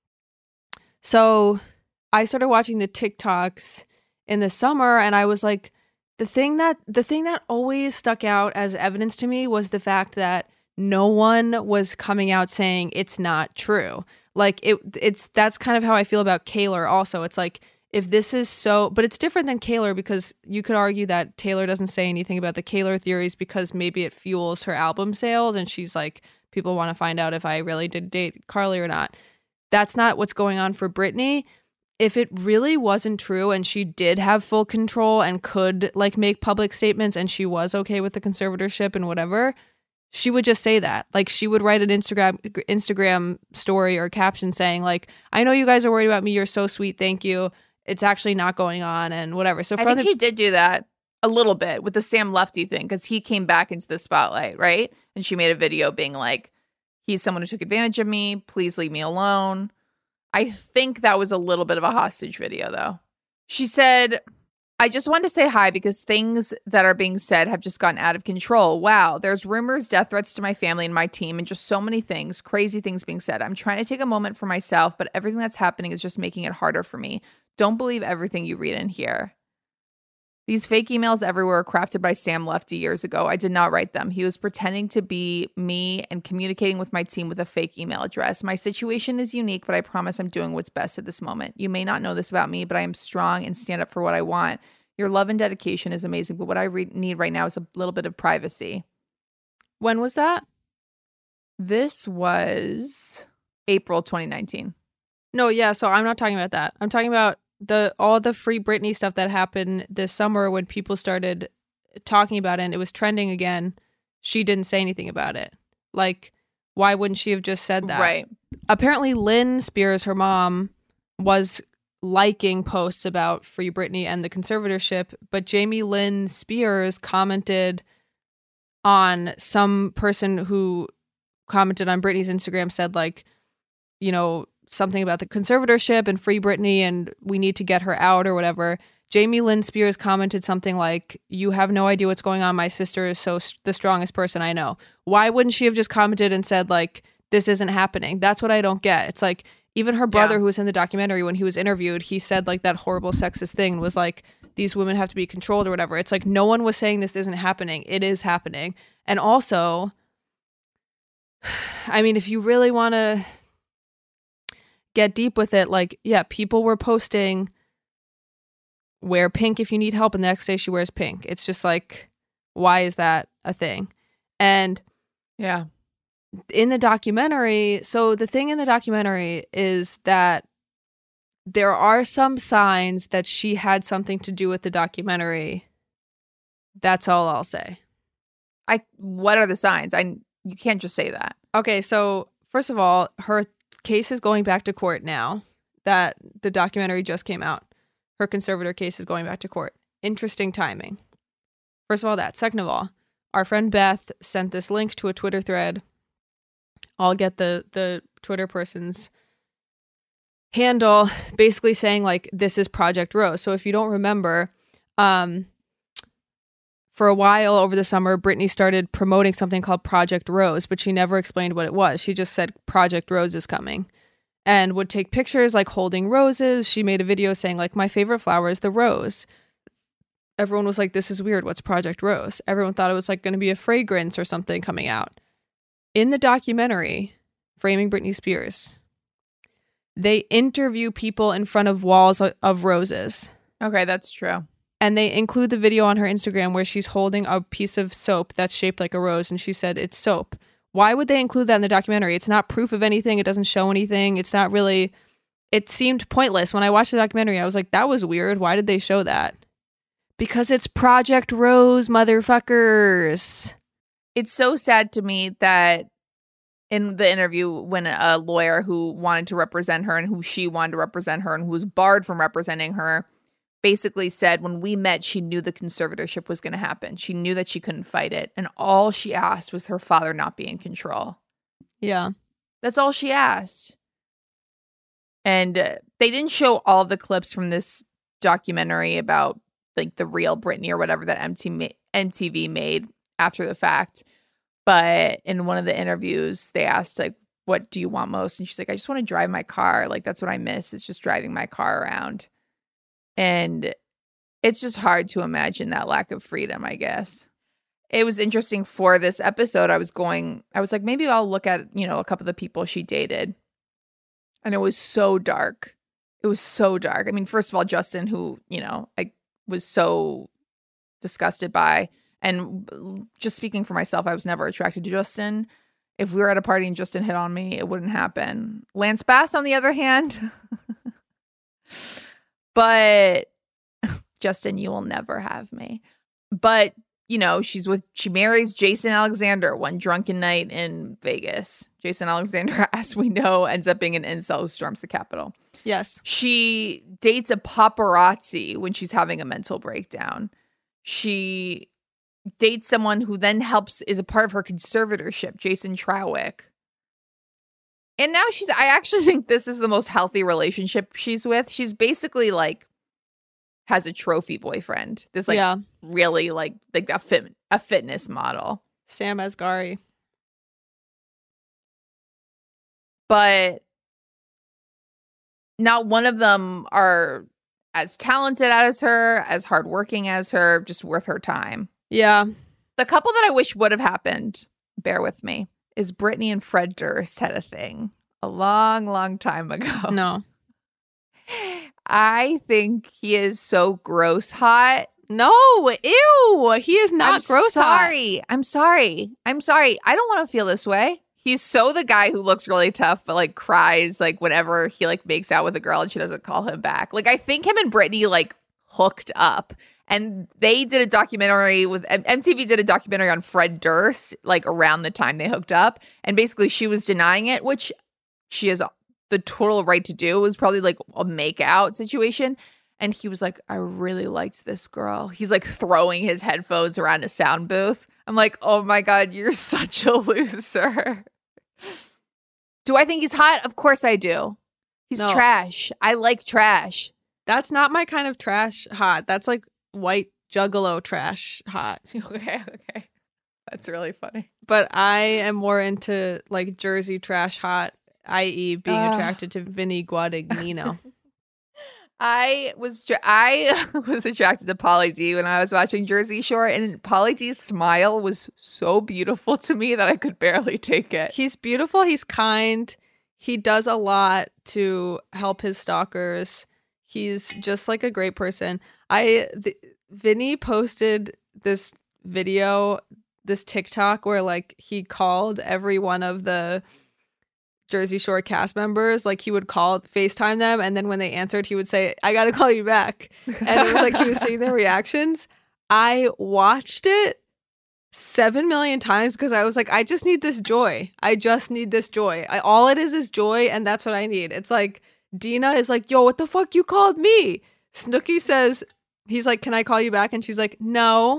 so I started watching the TikToks in the summer, and I was like, the thing that always stuck out as evidence to me was the fact that no one was coming out saying it's not true. Like, that's kind of how I feel about Kaler also. It's like, if this is so, but it's different than Kaler, because you could argue that Taylor doesn't say anything about the Kaler theories because maybe it fuels her album sales, and she's like, people want to find out if I really did date Carly or not. That's not what's going on for Britney. If it really wasn't true and she did have full control and could like make public statements and she was okay with the conservatorship and whatever, she would just say that. Like, she would write an Instagram story or caption saying, like, I know you guys are worried about me. You're so sweet. Thank you. It's actually not going on and whatever. So I think she did do that a little bit with the Sam Lefty thing because he came back into the spotlight, right? And she made a video being like, he's someone who took advantage of me. Please leave me alone. I think that was a little bit of a hostage video, though. She said, I just wanted to say hi because things that are being said have just gotten out of control. Wow, there's rumors, death threats to my family and my team, and just so many things, crazy things being said. I'm trying to take a moment for myself, but everything that's happening is just making it harder for me. Don't believe everything you read and hear. These fake emails everywhere were crafted by Sam Lefty years ago. I did not write them. He was pretending to be me and communicating with my team with a fake email address. My situation is unique, but I promise I'm doing what's best at this moment. You may not know this about me, but I am strong and stand up for what I want. Your love and dedication is amazing, but what I need right now is a little bit of privacy. When was that? This was April 2019. No, yeah, so I'm not talking about that. I'm talking about all the Free Britney stuff that happened this summer when people started talking about it and it was trending again. She didn't say anything about it. Like, why wouldn't she have just said that? Right. Apparently, Lynn Spears, her mom, was liking posts about Free Britney and the conservatorship, but Jamie Lynn Spears commented on some person who commented on Britney's Instagram, said, like, you know, something about the conservatorship and Free Britney and we need to get her out or whatever. Jamie Lynn Spears commented something like, you have no idea what's going on. My sister is the strongest person I know. Why wouldn't she have just commented and said, like, this isn't happening? That's what I don't get. It's like, even her brother, who was in the documentary, when he was interviewed, he said, like, that horrible sexist thing was like, these women have to be controlled or whatever. It's like, no one was saying this isn't happening. It is happening. And also, I mean, if you really want to get deep with it, like, yeah, people were posting wear pink if you need help, and the next day she wears pink. It's just like, why is that a thing? And yeah, in the documentary, so the thing in the documentary is that there are some signs that she had something to do with the documentary. That's all I'll say. What are the signs? You can't just say that. Okay, so first of all, her case is going back to court now that the documentary just came out. Her conservator case is going back to court. Interesting timing. First of all, that. Second of all, our friend Beth sent this link to a Twitter thread. I'll get the Twitter person's handle, basically saying, like, this is Project Rose. So if you don't remember, for a while over the summer, Britney started promoting something called Project Rose, but she never explained what it was. She just said Project Rose is coming and would take pictures, like, holding roses. She made a video saying, like, my favorite flower is the rose. Everyone was like, this is weird. What's Project Rose? Everyone thought it was, like, going to be a fragrance or something coming out. In the documentary, Framing Britney Spears, they interview people in front of walls of roses. Okay, that's true. And they include the video on her Instagram where she's holding a piece of soap that's shaped like a rose, and she said it's soap. Why would they include that in the documentary? It's not proof of anything. It doesn't show anything. It's not really... It seemed pointless. When I watched the documentary, I was like, that was weird. Why did they show that? Because it's Project Rose, motherfuckers. It's so sad to me that in the interview, when a lawyer who wanted to represent her and who she wanted to represent her and who was barred from representing her basically said when we met, she knew the conservatorship was going to happen. She knew that she couldn't fight it. And all she asked was her father not be in control. Yeah. That's all she asked. And they didn't show all the clips from this documentary about, like, the real Britney or whatever that MTV made after the fact. But in one of the interviews, they asked, like, what do you want most? And she's like, I just want to drive my car. Like, that's what I miss, is just driving my car around. And it's just hard to imagine that lack of freedom, I guess. It was interesting for this episode. I was like, maybe I'll look at, you know, a couple of the people she dated. And it was so dark. It was so dark. I mean, first of all, Justin, who, you know, I was so disgusted by. And just speaking for myself, I was never attracted to Justin. If we were at a party and Justin hit on me, it wouldn't happen. Lance Bass, on the other hand. But Justin, you will never have me. But she marries Jason Alexander one drunken night in Vegas. Jason Alexander, as we know, ends up being an incel who storms the Capitol. Yes. She dates a paparazzi when she's having a mental breakdown. She dates someone who then is a part of her conservatorship, Jason Trawick. And now I actually think this is the most healthy relationship she's with. She's basically like, has a trophy boyfriend. This really like a fitness model. Sam Asghari. But not one of them are as talented as her, as hardworking as her, just worth her time. Yeah. The couple that I wish would have happened, bear with me, is Britney and Fred Durst had a thing a long, long time ago. No. I think he is so gross hot. No, ew. He is not gross hot. I'm sorry. I don't want to feel this way. He's so the guy who looks really tough, but like cries like whenever he like makes out with a girl and she doesn't call him back. Like I think him and Britney like hooked up, and they did a documentary with MTV did a documentary on Fred Durst like around the time they hooked up, and basically she was denying it, which she has the total right to do. It was probably like a make out situation. And he was like, I really liked this girl. He's like throwing his headphones around a sound booth. I'm like, oh my God, you're such a loser. Do I think he's hot? Of course I do. He's trash. I like trash. That's not my kind of trash hot. That's like white juggalo trash hot. Okay. That's really funny. But I am more into like Jersey trash hot, i.e. being attracted to Vinny Guadagnino. I was attracted to Pauly D when I was watching Jersey Shore, and Pauly D's smile was so beautiful to me that I could barely take it. He's beautiful. He's kind. He does a lot to help his stalkers. He's just like a great person. Vinny posted this video, this TikTok where like he called every one of the Jersey Shore cast members. Like he would call, FaceTime them, and then when they answered, he would say, I gotta call you back. And it was like he was seeing their reactions. I watched it 7 million times because I was like, I just need this joy. All it is joy, and that's what I need. It's like Dina is like, yo, what the fuck, you called me? Snooki says, he's like, can I call you back? And she's like, no.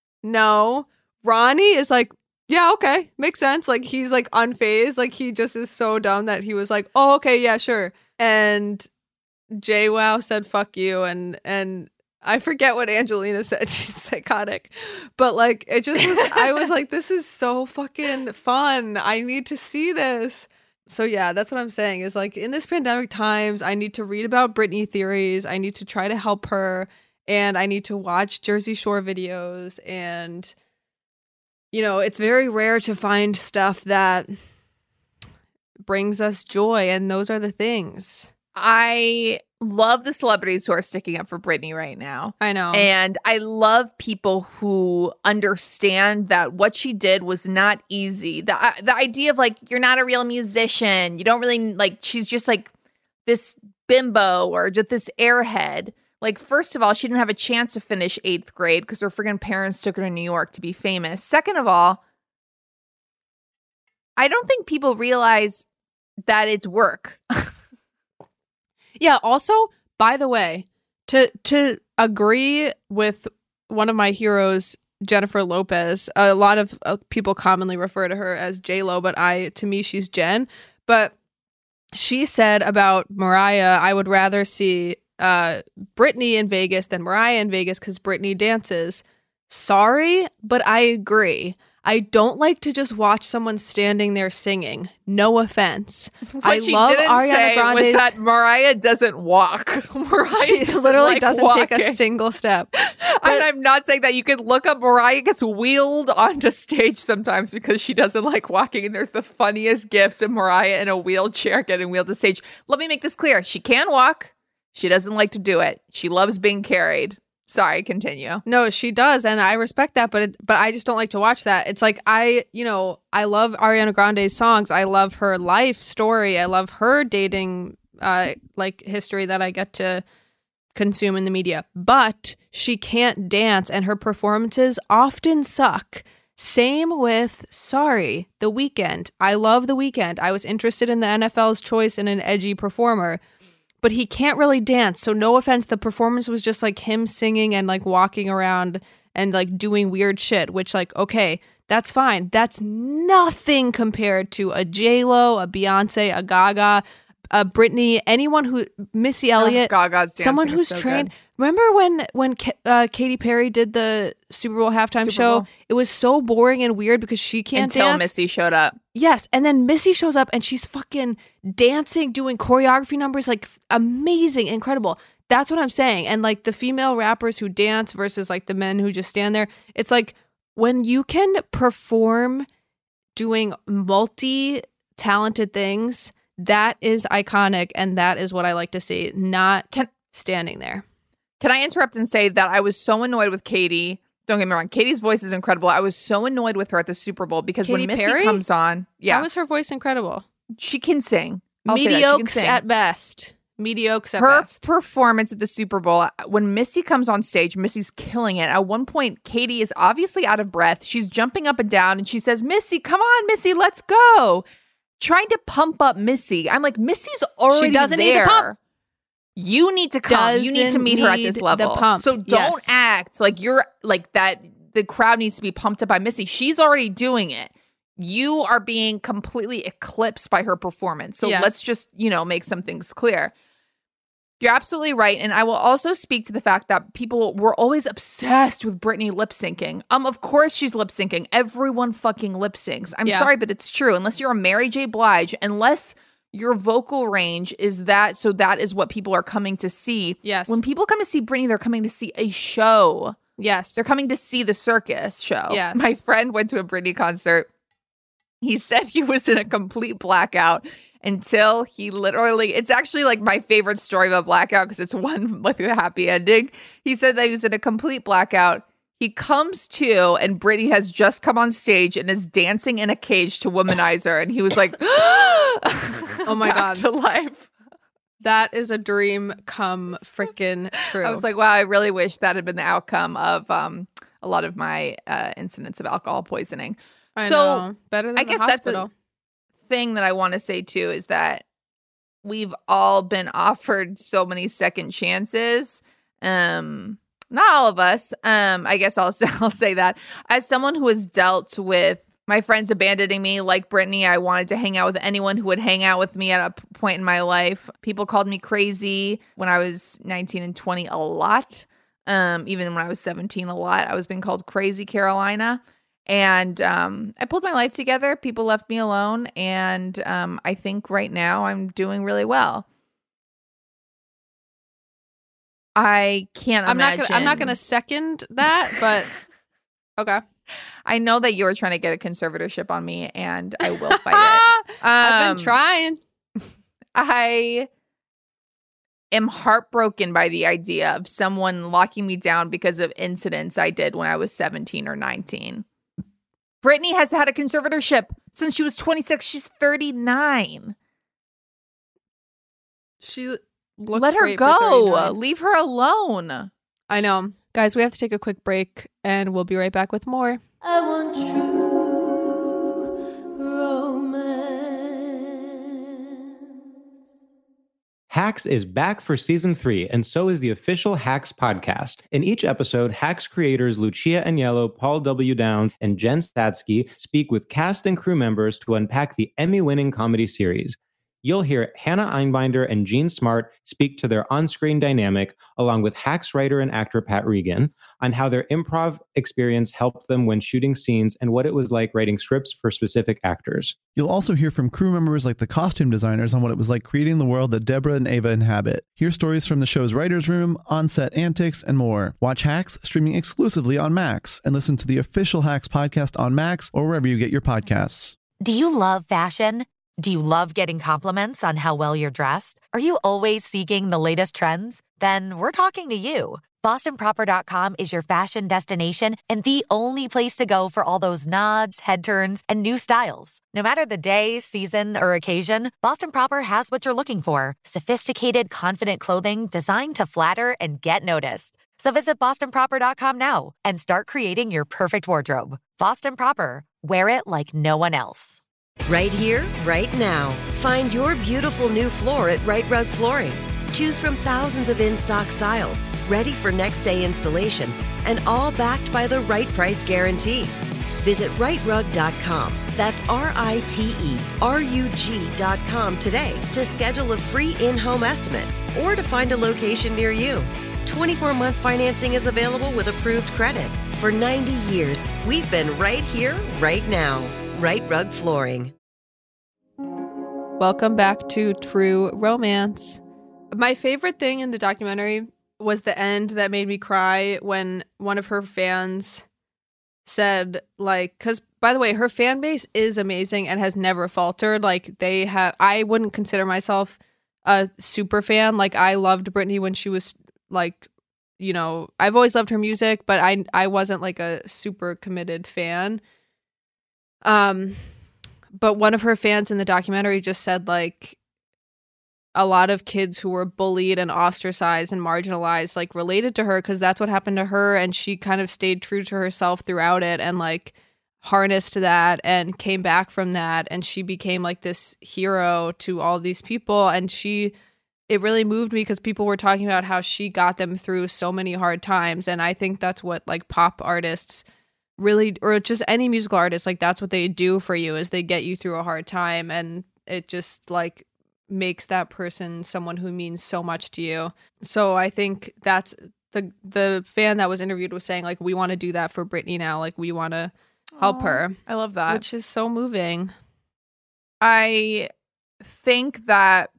Ronnie is like, yeah, okay, makes sense. Like he's like unfazed. Like he just is so dumb that he was like, oh, okay, yeah, sure. And JWoww said fuck you, and I forget what Angelina said. She's psychotic. But like it just was I was like, this is so fucking fun. I need to see this. So yeah, that's what I'm saying is like in this pandemic times, I need to read about Britney theories. I need to try to help her, and I need to watch Jersey Shore videos. And you know, it's very rare to find stuff that brings us joy, and those are the things. I love the celebrities who are sticking up for Britney right now. I know. And I love people who understand that what she did was not easy. The idea of like, you're not a real musician. You don't really like, she's just like this bimbo or just this airhead. Like, first of all, she didn't have a chance to finish 8th grade because her friggin' parents took her to New York to be famous. Second of all, I don't think people realize that it's work. Yeah, also, by the way, to agree with one of my heroes, Jennifer Lopez, a lot of people commonly refer to her as J-Lo, but to me, she's Jen. But she said about Mariah, I would rather see Britney in Vegas than Mariah in Vegas because Britney dances. Sorry, but I agree. I don't like to just watch someone standing there singing. No offense. What I she love didn't Ariana say Grande's. was that Mariah doesn't walk. Mariah She literally doesn't take a walking. single step. And I'm not saying that. You can look up Mariah gets wheeled onto stage sometimes because she doesn't like walking. And there's the funniest gifs of Mariah in a wheelchair getting wheeled to stage. Let me make this clear. She can walk. She doesn't like to do it. She loves being carried. Sorry, continue. No, she does, and I respect that, but I just don't like to watch that. It's like I love Ariana Grande's songs. I love her life story. I love her dating like history that I get to consume in the media, but she can't dance and her performances often suck. Same with, The Weeknd. I love The Weeknd. I was interested in the NFL's choice in an edgy performer, but he can't really dance. So no offense, the performance was just like him singing and like walking around and like doing weird shit, which like, okay, that's fine. That's nothing compared to a J-Lo, a Beyonce, a Gaga, a Britney, anyone who, Missy Elliott, Gaga's dancing someone who's is so trained. good. Remember when Katy Perry did the Super Bowl halftime show? It was so boring and weird because she can't Until dance. Missy showed up. Yes, and then Missy shows up and she's fucking dancing, doing choreography numbers, like amazing, incredible. That's what I'm saying. And like the female rappers who dance versus like the men who just stand there, it's like when you can perform doing multi-talented things, that is iconic, and that is what I like to see, not standing there. Can I interrupt and say that I was so annoyed with Katy? Don't get me wrong. Katie's voice is incredible. I was so annoyed with her at the Super Bowl because Katy when Missy Perry? comes on, How was her voice incredible? she can sing. I'll say that. She can Mediocre sing. at best. Mediocre at Her best. performance at the Super Bowl, when Missy comes on stage, Missy's killing it. At one point, Katy is obviously out of breath. She's jumping up and down and she says, "Missy, come on, Missy, let's go." Trying to pump up Missy. I'm like, Missy's already She doesn't there. need to pump. You need to come. You need to meet her at this Doesn't level. need the pump. So don't Yes. act like you're like that. The crowd needs to be pumped up by Missy. She's already doing it. You are being completely eclipsed by her performance. So Yes. let's just, make some things clear. You're absolutely right. And I will also speak to the fact that people were always obsessed with Britney lip syncing. Of course she's lip syncing. Everyone fucking lip syncs. I'm Yeah. sorry, but it's true. Unless you're a Mary J. Blige, unless your vocal range is that, so that is what people are coming to see. Yes. When people come to see Britney, they're coming to see a show. Yes. They're coming to see the circus show. Yes. My friend went to a Britney concert. He said he was in a complete blackout until he literally, it's actually like my favorite story of a blackout because it's one with a happy ending. He said that he was in a complete blackout. He comes to, and Britney has just come on stage and is dancing in a cage to Womanizer. And he was like, oh my God. To life. That is a dream come freaking true. I was like, wow, I really wish that had been the outcome of a lot of my incidents of alcohol poisoning. I So know. Better than I the guess hospital. that's a thing that I want to say too, is that we've all been offered so many second chances. Not all of us. I guess I'll say that as someone who has dealt with my friends abandoning me, like Brittany, I wanted to hang out with anyone who would hang out with me at a point in my life. People called me crazy when I was 19 and 20 a lot. Even when I was 17 a lot, I was being called crazy Carolina. And I pulled my life together. People left me alone. And I think right now I'm doing really well. I can't imagine. I'm not gonna second that, but okay. I know that you're trying to get a conservatorship on me, and I will fight it. I've been trying. I am heartbroken by the idea of someone locking me down because of incidents I did when I was 17 or 19. Brittany has had a conservatorship since she was 26. She's 39. She looks Let her great for go. 39. Leave her alone. I know. Guys, we have to take a quick break and we'll be right back with more. I want true romance. Hacks is back for season 3, and so is the official Hacks podcast. In each episode, Hacks creators Lucia Agnello, Paul W. Downs, and Jen Statsky speak with cast and crew members to unpack the Emmy-winning comedy series. You'll hear Hannah Einbinder and Jean Smart speak to their on-screen dynamic, along with Hacks writer and actor Pat Regan, on how their improv experience helped them when shooting scenes and what it was like writing scripts for specific actors. You'll also hear from crew members like the costume designers on what it was like creating the world that Deborah and Ava inhabit. Hear stories from the show's writer's room, on-set antics, and more. Watch Hacks streaming exclusively on Max, and listen to the official Hacks podcast on Max or wherever you get your podcasts. Do you love fashion? Do you love getting compliments on how well you're dressed? Are you always seeking the latest trends? Then we're talking to you. BostonProper.com is your fashion destination and the only place to go for all those nods, head turns, and new styles. No matter the day, season, or occasion, Boston Proper has what you're looking for. Sophisticated, confident clothing designed to flatter and get noticed. So visit BostonProper.com now and start creating your perfect wardrobe. Boston Proper. Wear it like no one else. Right here, right now. Find your beautiful new floor at Right Rug Flooring. Choose from thousands of in-stock styles, ready for next day installation, and all backed by the right price guarantee. Visit rightrug.com. That's RITERUG.com today to schedule a free in-home estimate or to find a location near you. 24-month financing is available with approved credit. For 90 years, we've been right here, right now. Right Rug Flooring. Welcome back to True Romance. My favorite thing in the documentary was the end that made me cry when one of her fans said, like, because by the way, her fan base is amazing and has never faltered. Like, I wouldn't consider myself a super fan. Like, I loved Britney when she was like, you know, I've always loved her music, but I wasn't like a super committed fan. But one of her fans in the documentary just said, like, a lot of kids who were bullied and ostracized and marginalized, like, related to her because that's what happened to her, and she kind of stayed true to herself throughout it and, like, harnessed that and came back from that, and she became, like, this hero to all these people, and it really moved me because people were talking about how she got them through so many hard times, and I think that's what, like, pop artists really, or just any musical artist, like, that's what they do for you, is they get you through a hard time, and it just, like, makes that person someone who means so much to you. So I think that's the fan that was interviewed was saying, like, we want to do that for Britney now. Like, we want to help her. I love that. Which is so moving. I think that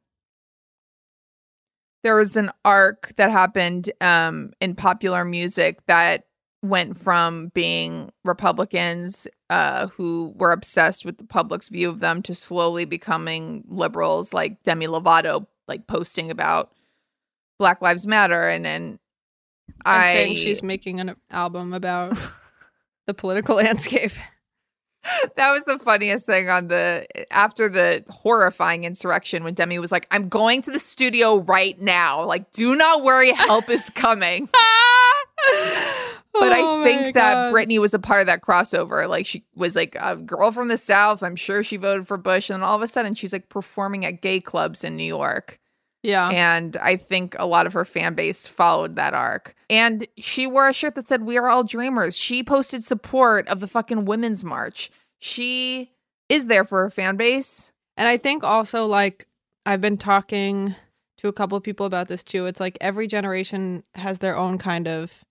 there was an arc that happened in popular music that went from being Republicans who were obsessed with the public's view of them to slowly becoming liberals, like Demi Lovato, like posting about Black Lives Matter, and saying she's making an album about the political landscape. That was the funniest thing after the horrifying insurrection when Demi was like, I'm going to the studio right now. Like, do not worry, help is coming. But I think that Britney was a part of that crossover. Like, she was like a girl from the South. I'm sure she voted for Bush. And then all of a sudden she's like performing at gay clubs in New York. Yeah. And I think a lot of her fan base followed that arc. And she wore a shirt that said, "We are all dreamers." She posted support of the fucking Women's March. She is there for her fan base. And I think also, like, I've been talking to a couple of people about this too. It's like every generation has their own kind of,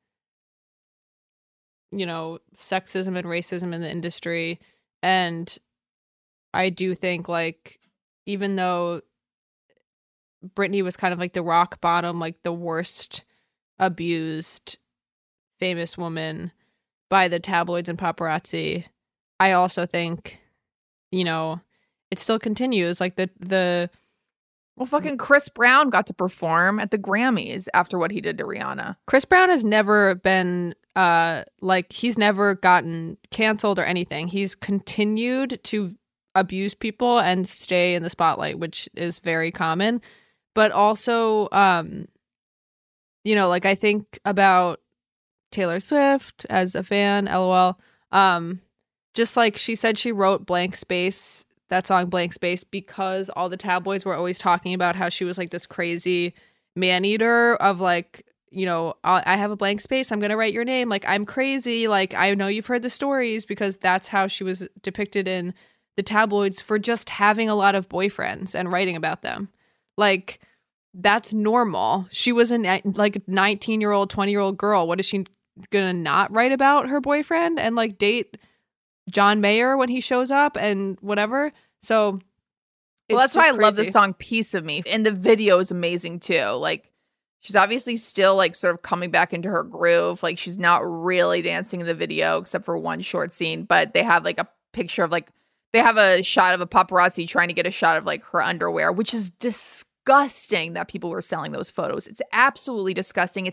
you know, sexism and racism in the industry. And I do think, like, even though Britney was kind of like the rock bottom, like the worst abused famous woman by the tabloids and paparazzi, I also think, you know, it still continues. Like well, fucking Chris Brown got to perform at the Grammys after what he did to Rihanna. Chris Brown has never been like, he's never gotten canceled or anything. He's continued to abuse people and stay in the spotlight, which is very common. But also, you know, like, I think about Taylor Swift as a fan, LOL. Just like she said, she wrote Blank Space, that song Blank Space, because all the tabloids were always talking about how she was like this crazy man-eater of, like, you know, I have a blank space, I'm gonna write your name, like, I'm crazy, like, I know you've heard the stories, because that's how she was depicted in the tabloids for just having a lot of boyfriends and writing about them. Like, that's normal. She was a 19-year-old, 20-year-old girl. What is she gonna not write about her boyfriend and, like, date John Mayer when he shows up and whatever? So well, that's why I love the song Piece of Me. And the video is amazing too. Like, she's obviously still, like, sort of coming back into her groove. Like, she's not really dancing in the video except for one short scene, but they have, like, a picture of, like, they have a shot of a paparazzi trying to get a shot of, like, her underwear, which is disgusting that people were selling those photos. It's absolutely disgusting. It's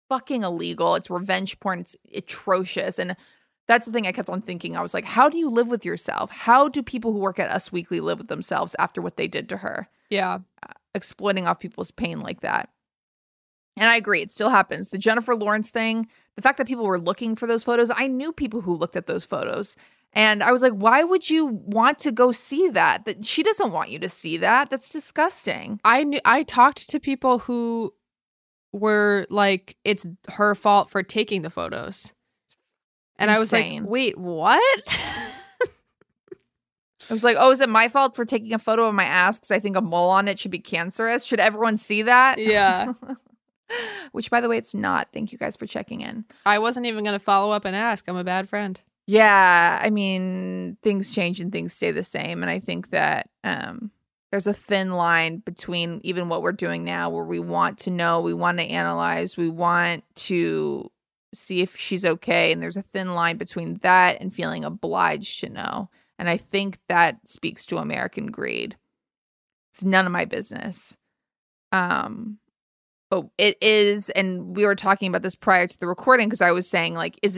fucking illegal. It's revenge porn. It's atrocious. And that's the thing I kept on thinking. I was like, how do you live with yourself? How do people who work at Us Weekly live with themselves after what they did to her? Yeah. Exploiting off people's pain like that. And I agree. It still happens. The Jennifer Lawrence thing, the fact that people were looking for those photos, I knew people who looked at those photos. And I was like, why would you want to go see that? That she doesn't want you to see that. That's disgusting. I talked to people who were like, it's her fault for taking the photos. And I was like, wait, what? I was like, oh, is it my fault for taking a photo of my ass because I think a mole on it should be cancerous? Should everyone see that? Yeah. Which, by the way, it's not. Thank you guys for checking in. I wasn't even going to follow up and ask. I'm a bad friend. Yeah. I mean, things change and things stay the same. And I think that there's a thin line between even what we're doing now where we want to know, we want to analyze, we want to see if she's okay. And there's a thin line between that and feeling obliged to know. And I think that speaks to American greed. It's none of my business. But it is, and we were talking about this prior to the recording because I was saying, like, is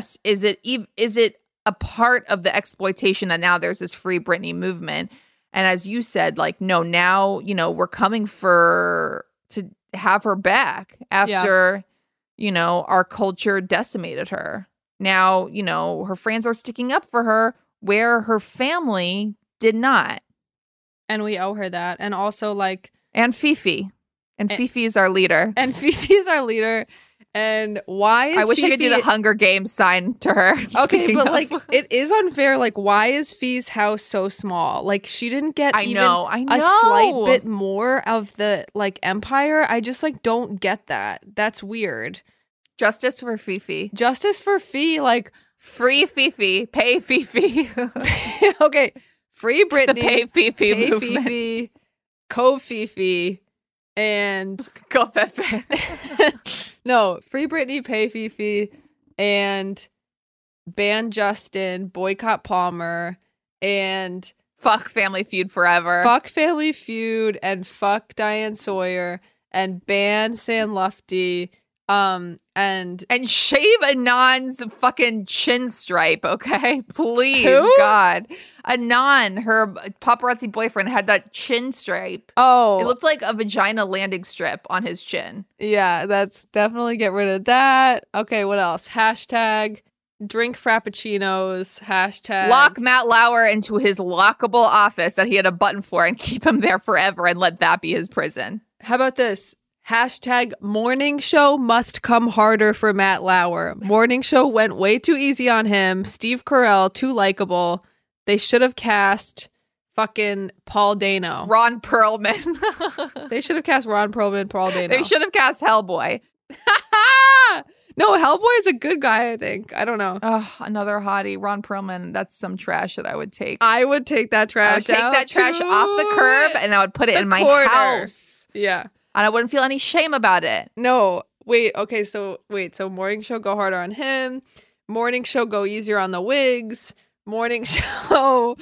it a part of the exploitation that now there's this Free Britney movement? And as you said, like, no, now, you know, we're coming to have her back after, you know, our culture decimated her. Now, you know, her friends are sticking up for her where her family did not. And we owe her that. And also, like... And Fifi. And Fifi is our leader. And Fifi is our leader. And why is I wish Fifi... I could do the Hunger Games sign to her. Okay, but like, it is unfair. Like, why is Fi's house so small? Like, she didn't get I know. a slight bit more of the, like, empire. I just, like, don't get that. That's weird. Justice for Fifi. Justice for Fi, like... Free Fifi. Pay Fifi. Okay. Free Britney. The Pay Fifi Pay movement. Fifi. Co-Fifi. And... Go Fifi. No. Free Britney, pay Fifi. And ban Justin. Boycott Palmer. And... Fuck Family Feud forever. Fuck Family Feud. And fuck Diane Sawyer. And ban Sam Lufty. And shave Anon's fucking chin stripe, okay? Please, Who? God. Anon, her paparazzi boyfriend, had that chin stripe. Oh. It looked like a vagina landing strip on his chin. Yeah, that's definitely get rid of that. Okay, what else? Hashtag drink frappuccinos. Hashtag lock Matt Lauer into his lockable office that he had a button for and keep him there forever and let that be his prison. How about this? Hashtag morning show must come harder for Matt Lauer. Morning show went way too easy on him. Steve Carell, too likable. They should have cast fucking Paul Dano. Ron Perlman. They should have cast Ron Perlman, Paul Dano. They should have cast Hellboy. No, Hellboy is a good guy, I think. I don't know. Oh, another hottie. Ron Perlman, that's some trash that I would take. I would take that trash I would take that trash off the curb and I would put it in my house. Yeah. And I wouldn't feel any shame about it. No, wait, okay, so morning show go harder on him. Morning show go easier on the wigs. Morning show,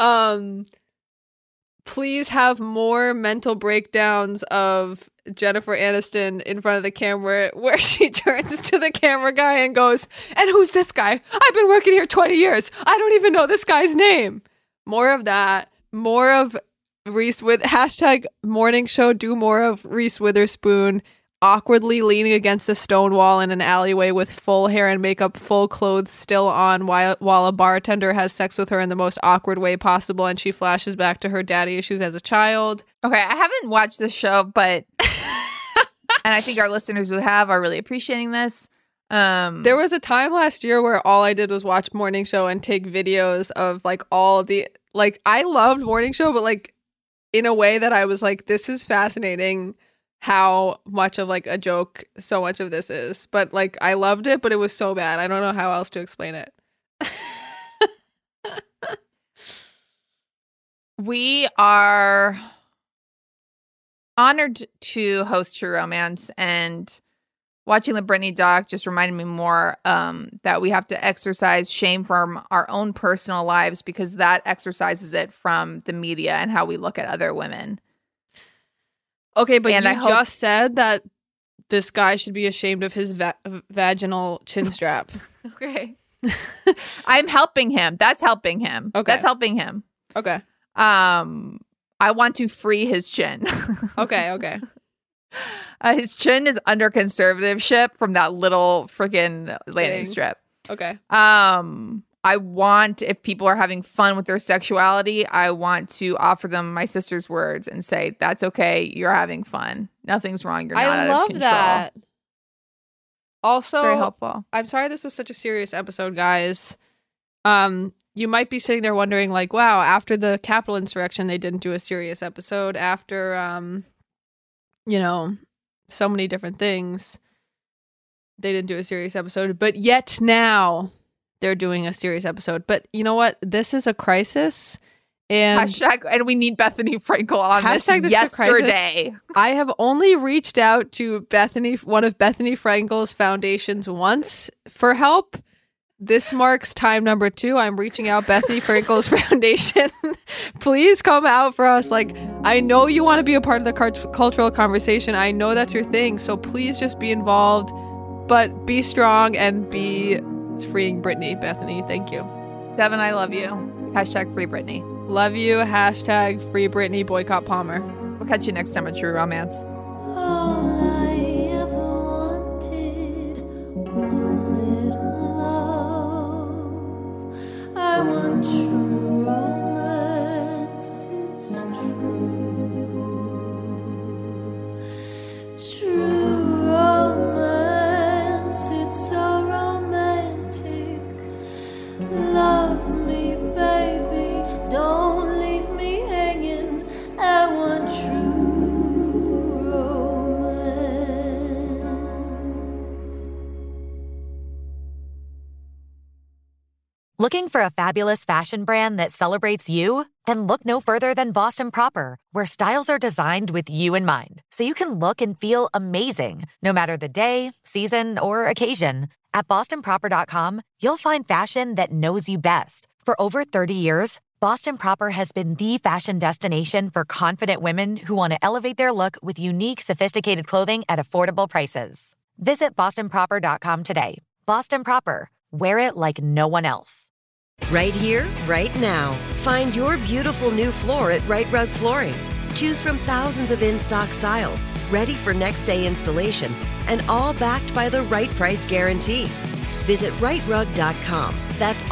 please have more mental breakdowns of Jennifer Aniston in front of the camera where she turns to the camera guy and goes, and who's this guy? I've been working here 20 years. I don't even know this guy's name. More of that. More of Reese with hashtag morning show, do more of Reese Witherspoon awkwardly leaning against a stone wall in an alleyway with full hair and makeup, full clothes still on while a bartender has sex with her in the most awkward way possible and she flashes back to her daddy issues as a child. Okay, I haven't watched this show, but and I think our listeners who have are really appreciating this. There was a time last year where all I did was watch morning show and take videos of like all of the, like, I loved morning show, but like in a way that I was like, this is fascinating how much of like a joke so much of this is. But like, I loved it, but it was so bad. I don't know how else to explain it. We are honored to host True Romance, and watching the Britney doc just reminded me more that we have to exercise shame from our own personal lives because that exercises it from the media and how we look at other women. Okay, but and you just said that this guy should be ashamed of his vaginal chin strap. Okay. I'm helping him. That's helping him. Okay. That's helping him. Okay. I want to free his chin. Okay. His chin is under conservatorship from that little freaking landing Thing. strip. Okay. I want, if people are having fun with their sexuality, I want to offer them my sister's words and say, that's okay. You're having fun. Nothing's wrong. You're not out of control. that. Also, Very helpful. I'm sorry this was such a serious episode, guys. You might be sitting there wondering, like, wow, after the Capitol insurrection, they didn't do a serious episode. After, so many different things, they didn't do a serious episode. But yet now they're doing a serious episode. But you know what? This is a crisis. And and we need Bethany Frankel on this yesterday. I have only reached out to one of Bethany Frankel's foundations once for help. This marks time number 2. I'm reaching out Bethany Frankel's foundation. Please come out for us. Like, I know you want to be a part of the cultural conversation. I know that's your thing. So please just be involved, but be strong and be freeing Britney, Bethany. Thank you. Devin, I love you. #free Britney. Love you. #free Britney. Boycott Palmer. We'll catch you next time on True Romance. All I ever wanted was a little love. I want true romance, it's true. True romance, it's so romantic. Love me, baby, don't leave me hanging. I want true romance. Looking for a fabulous fashion brand that celebrates you? Then look no further than Boston Proper, where styles are designed with you in mind, so you can look and feel amazing, no matter the day, season, or occasion. At bostonproper.com, you'll find fashion that knows you best. For over 30 years, Boston Proper has been the fashion destination for confident women who want to elevate their look with unique, sophisticated clothing at affordable prices. Visit bostonproper.com today. Boston Proper. Wear it like no one else. Right here, right now. Find your beautiful new floor at Right Rug Flooring. Choose from thousands of in-stock styles, ready for next day installation, and all backed by the right price guarantee. Visit rightrug.com. That's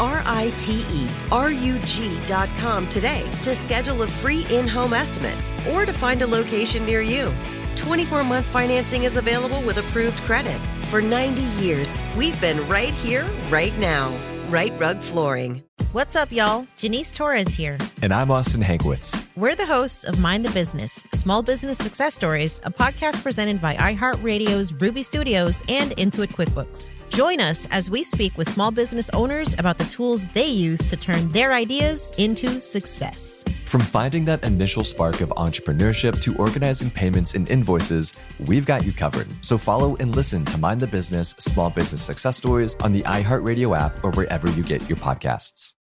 RITERUG.com today to schedule a free in-home estimate or to find a location near you. 24-month financing is available with approved credit. For 90 years, we've been right here, right now. Right Rug Flooring. What's up, y'all? Janice Torres here. And I'm Austin Hankwitz. We're the hosts of Mind the Business, Small Business Success Stories, a podcast presented by iHeartRadio's Ruby Studios and Intuit QuickBooks. Join us as we speak with small business owners about the tools they use to turn their ideas into success. From finding that initial spark of entrepreneurship to organizing payments and invoices, we've got you covered. So follow and listen to Mind the Business, Small Business Success Stories on the iHeartRadio app or wherever you get your podcasts.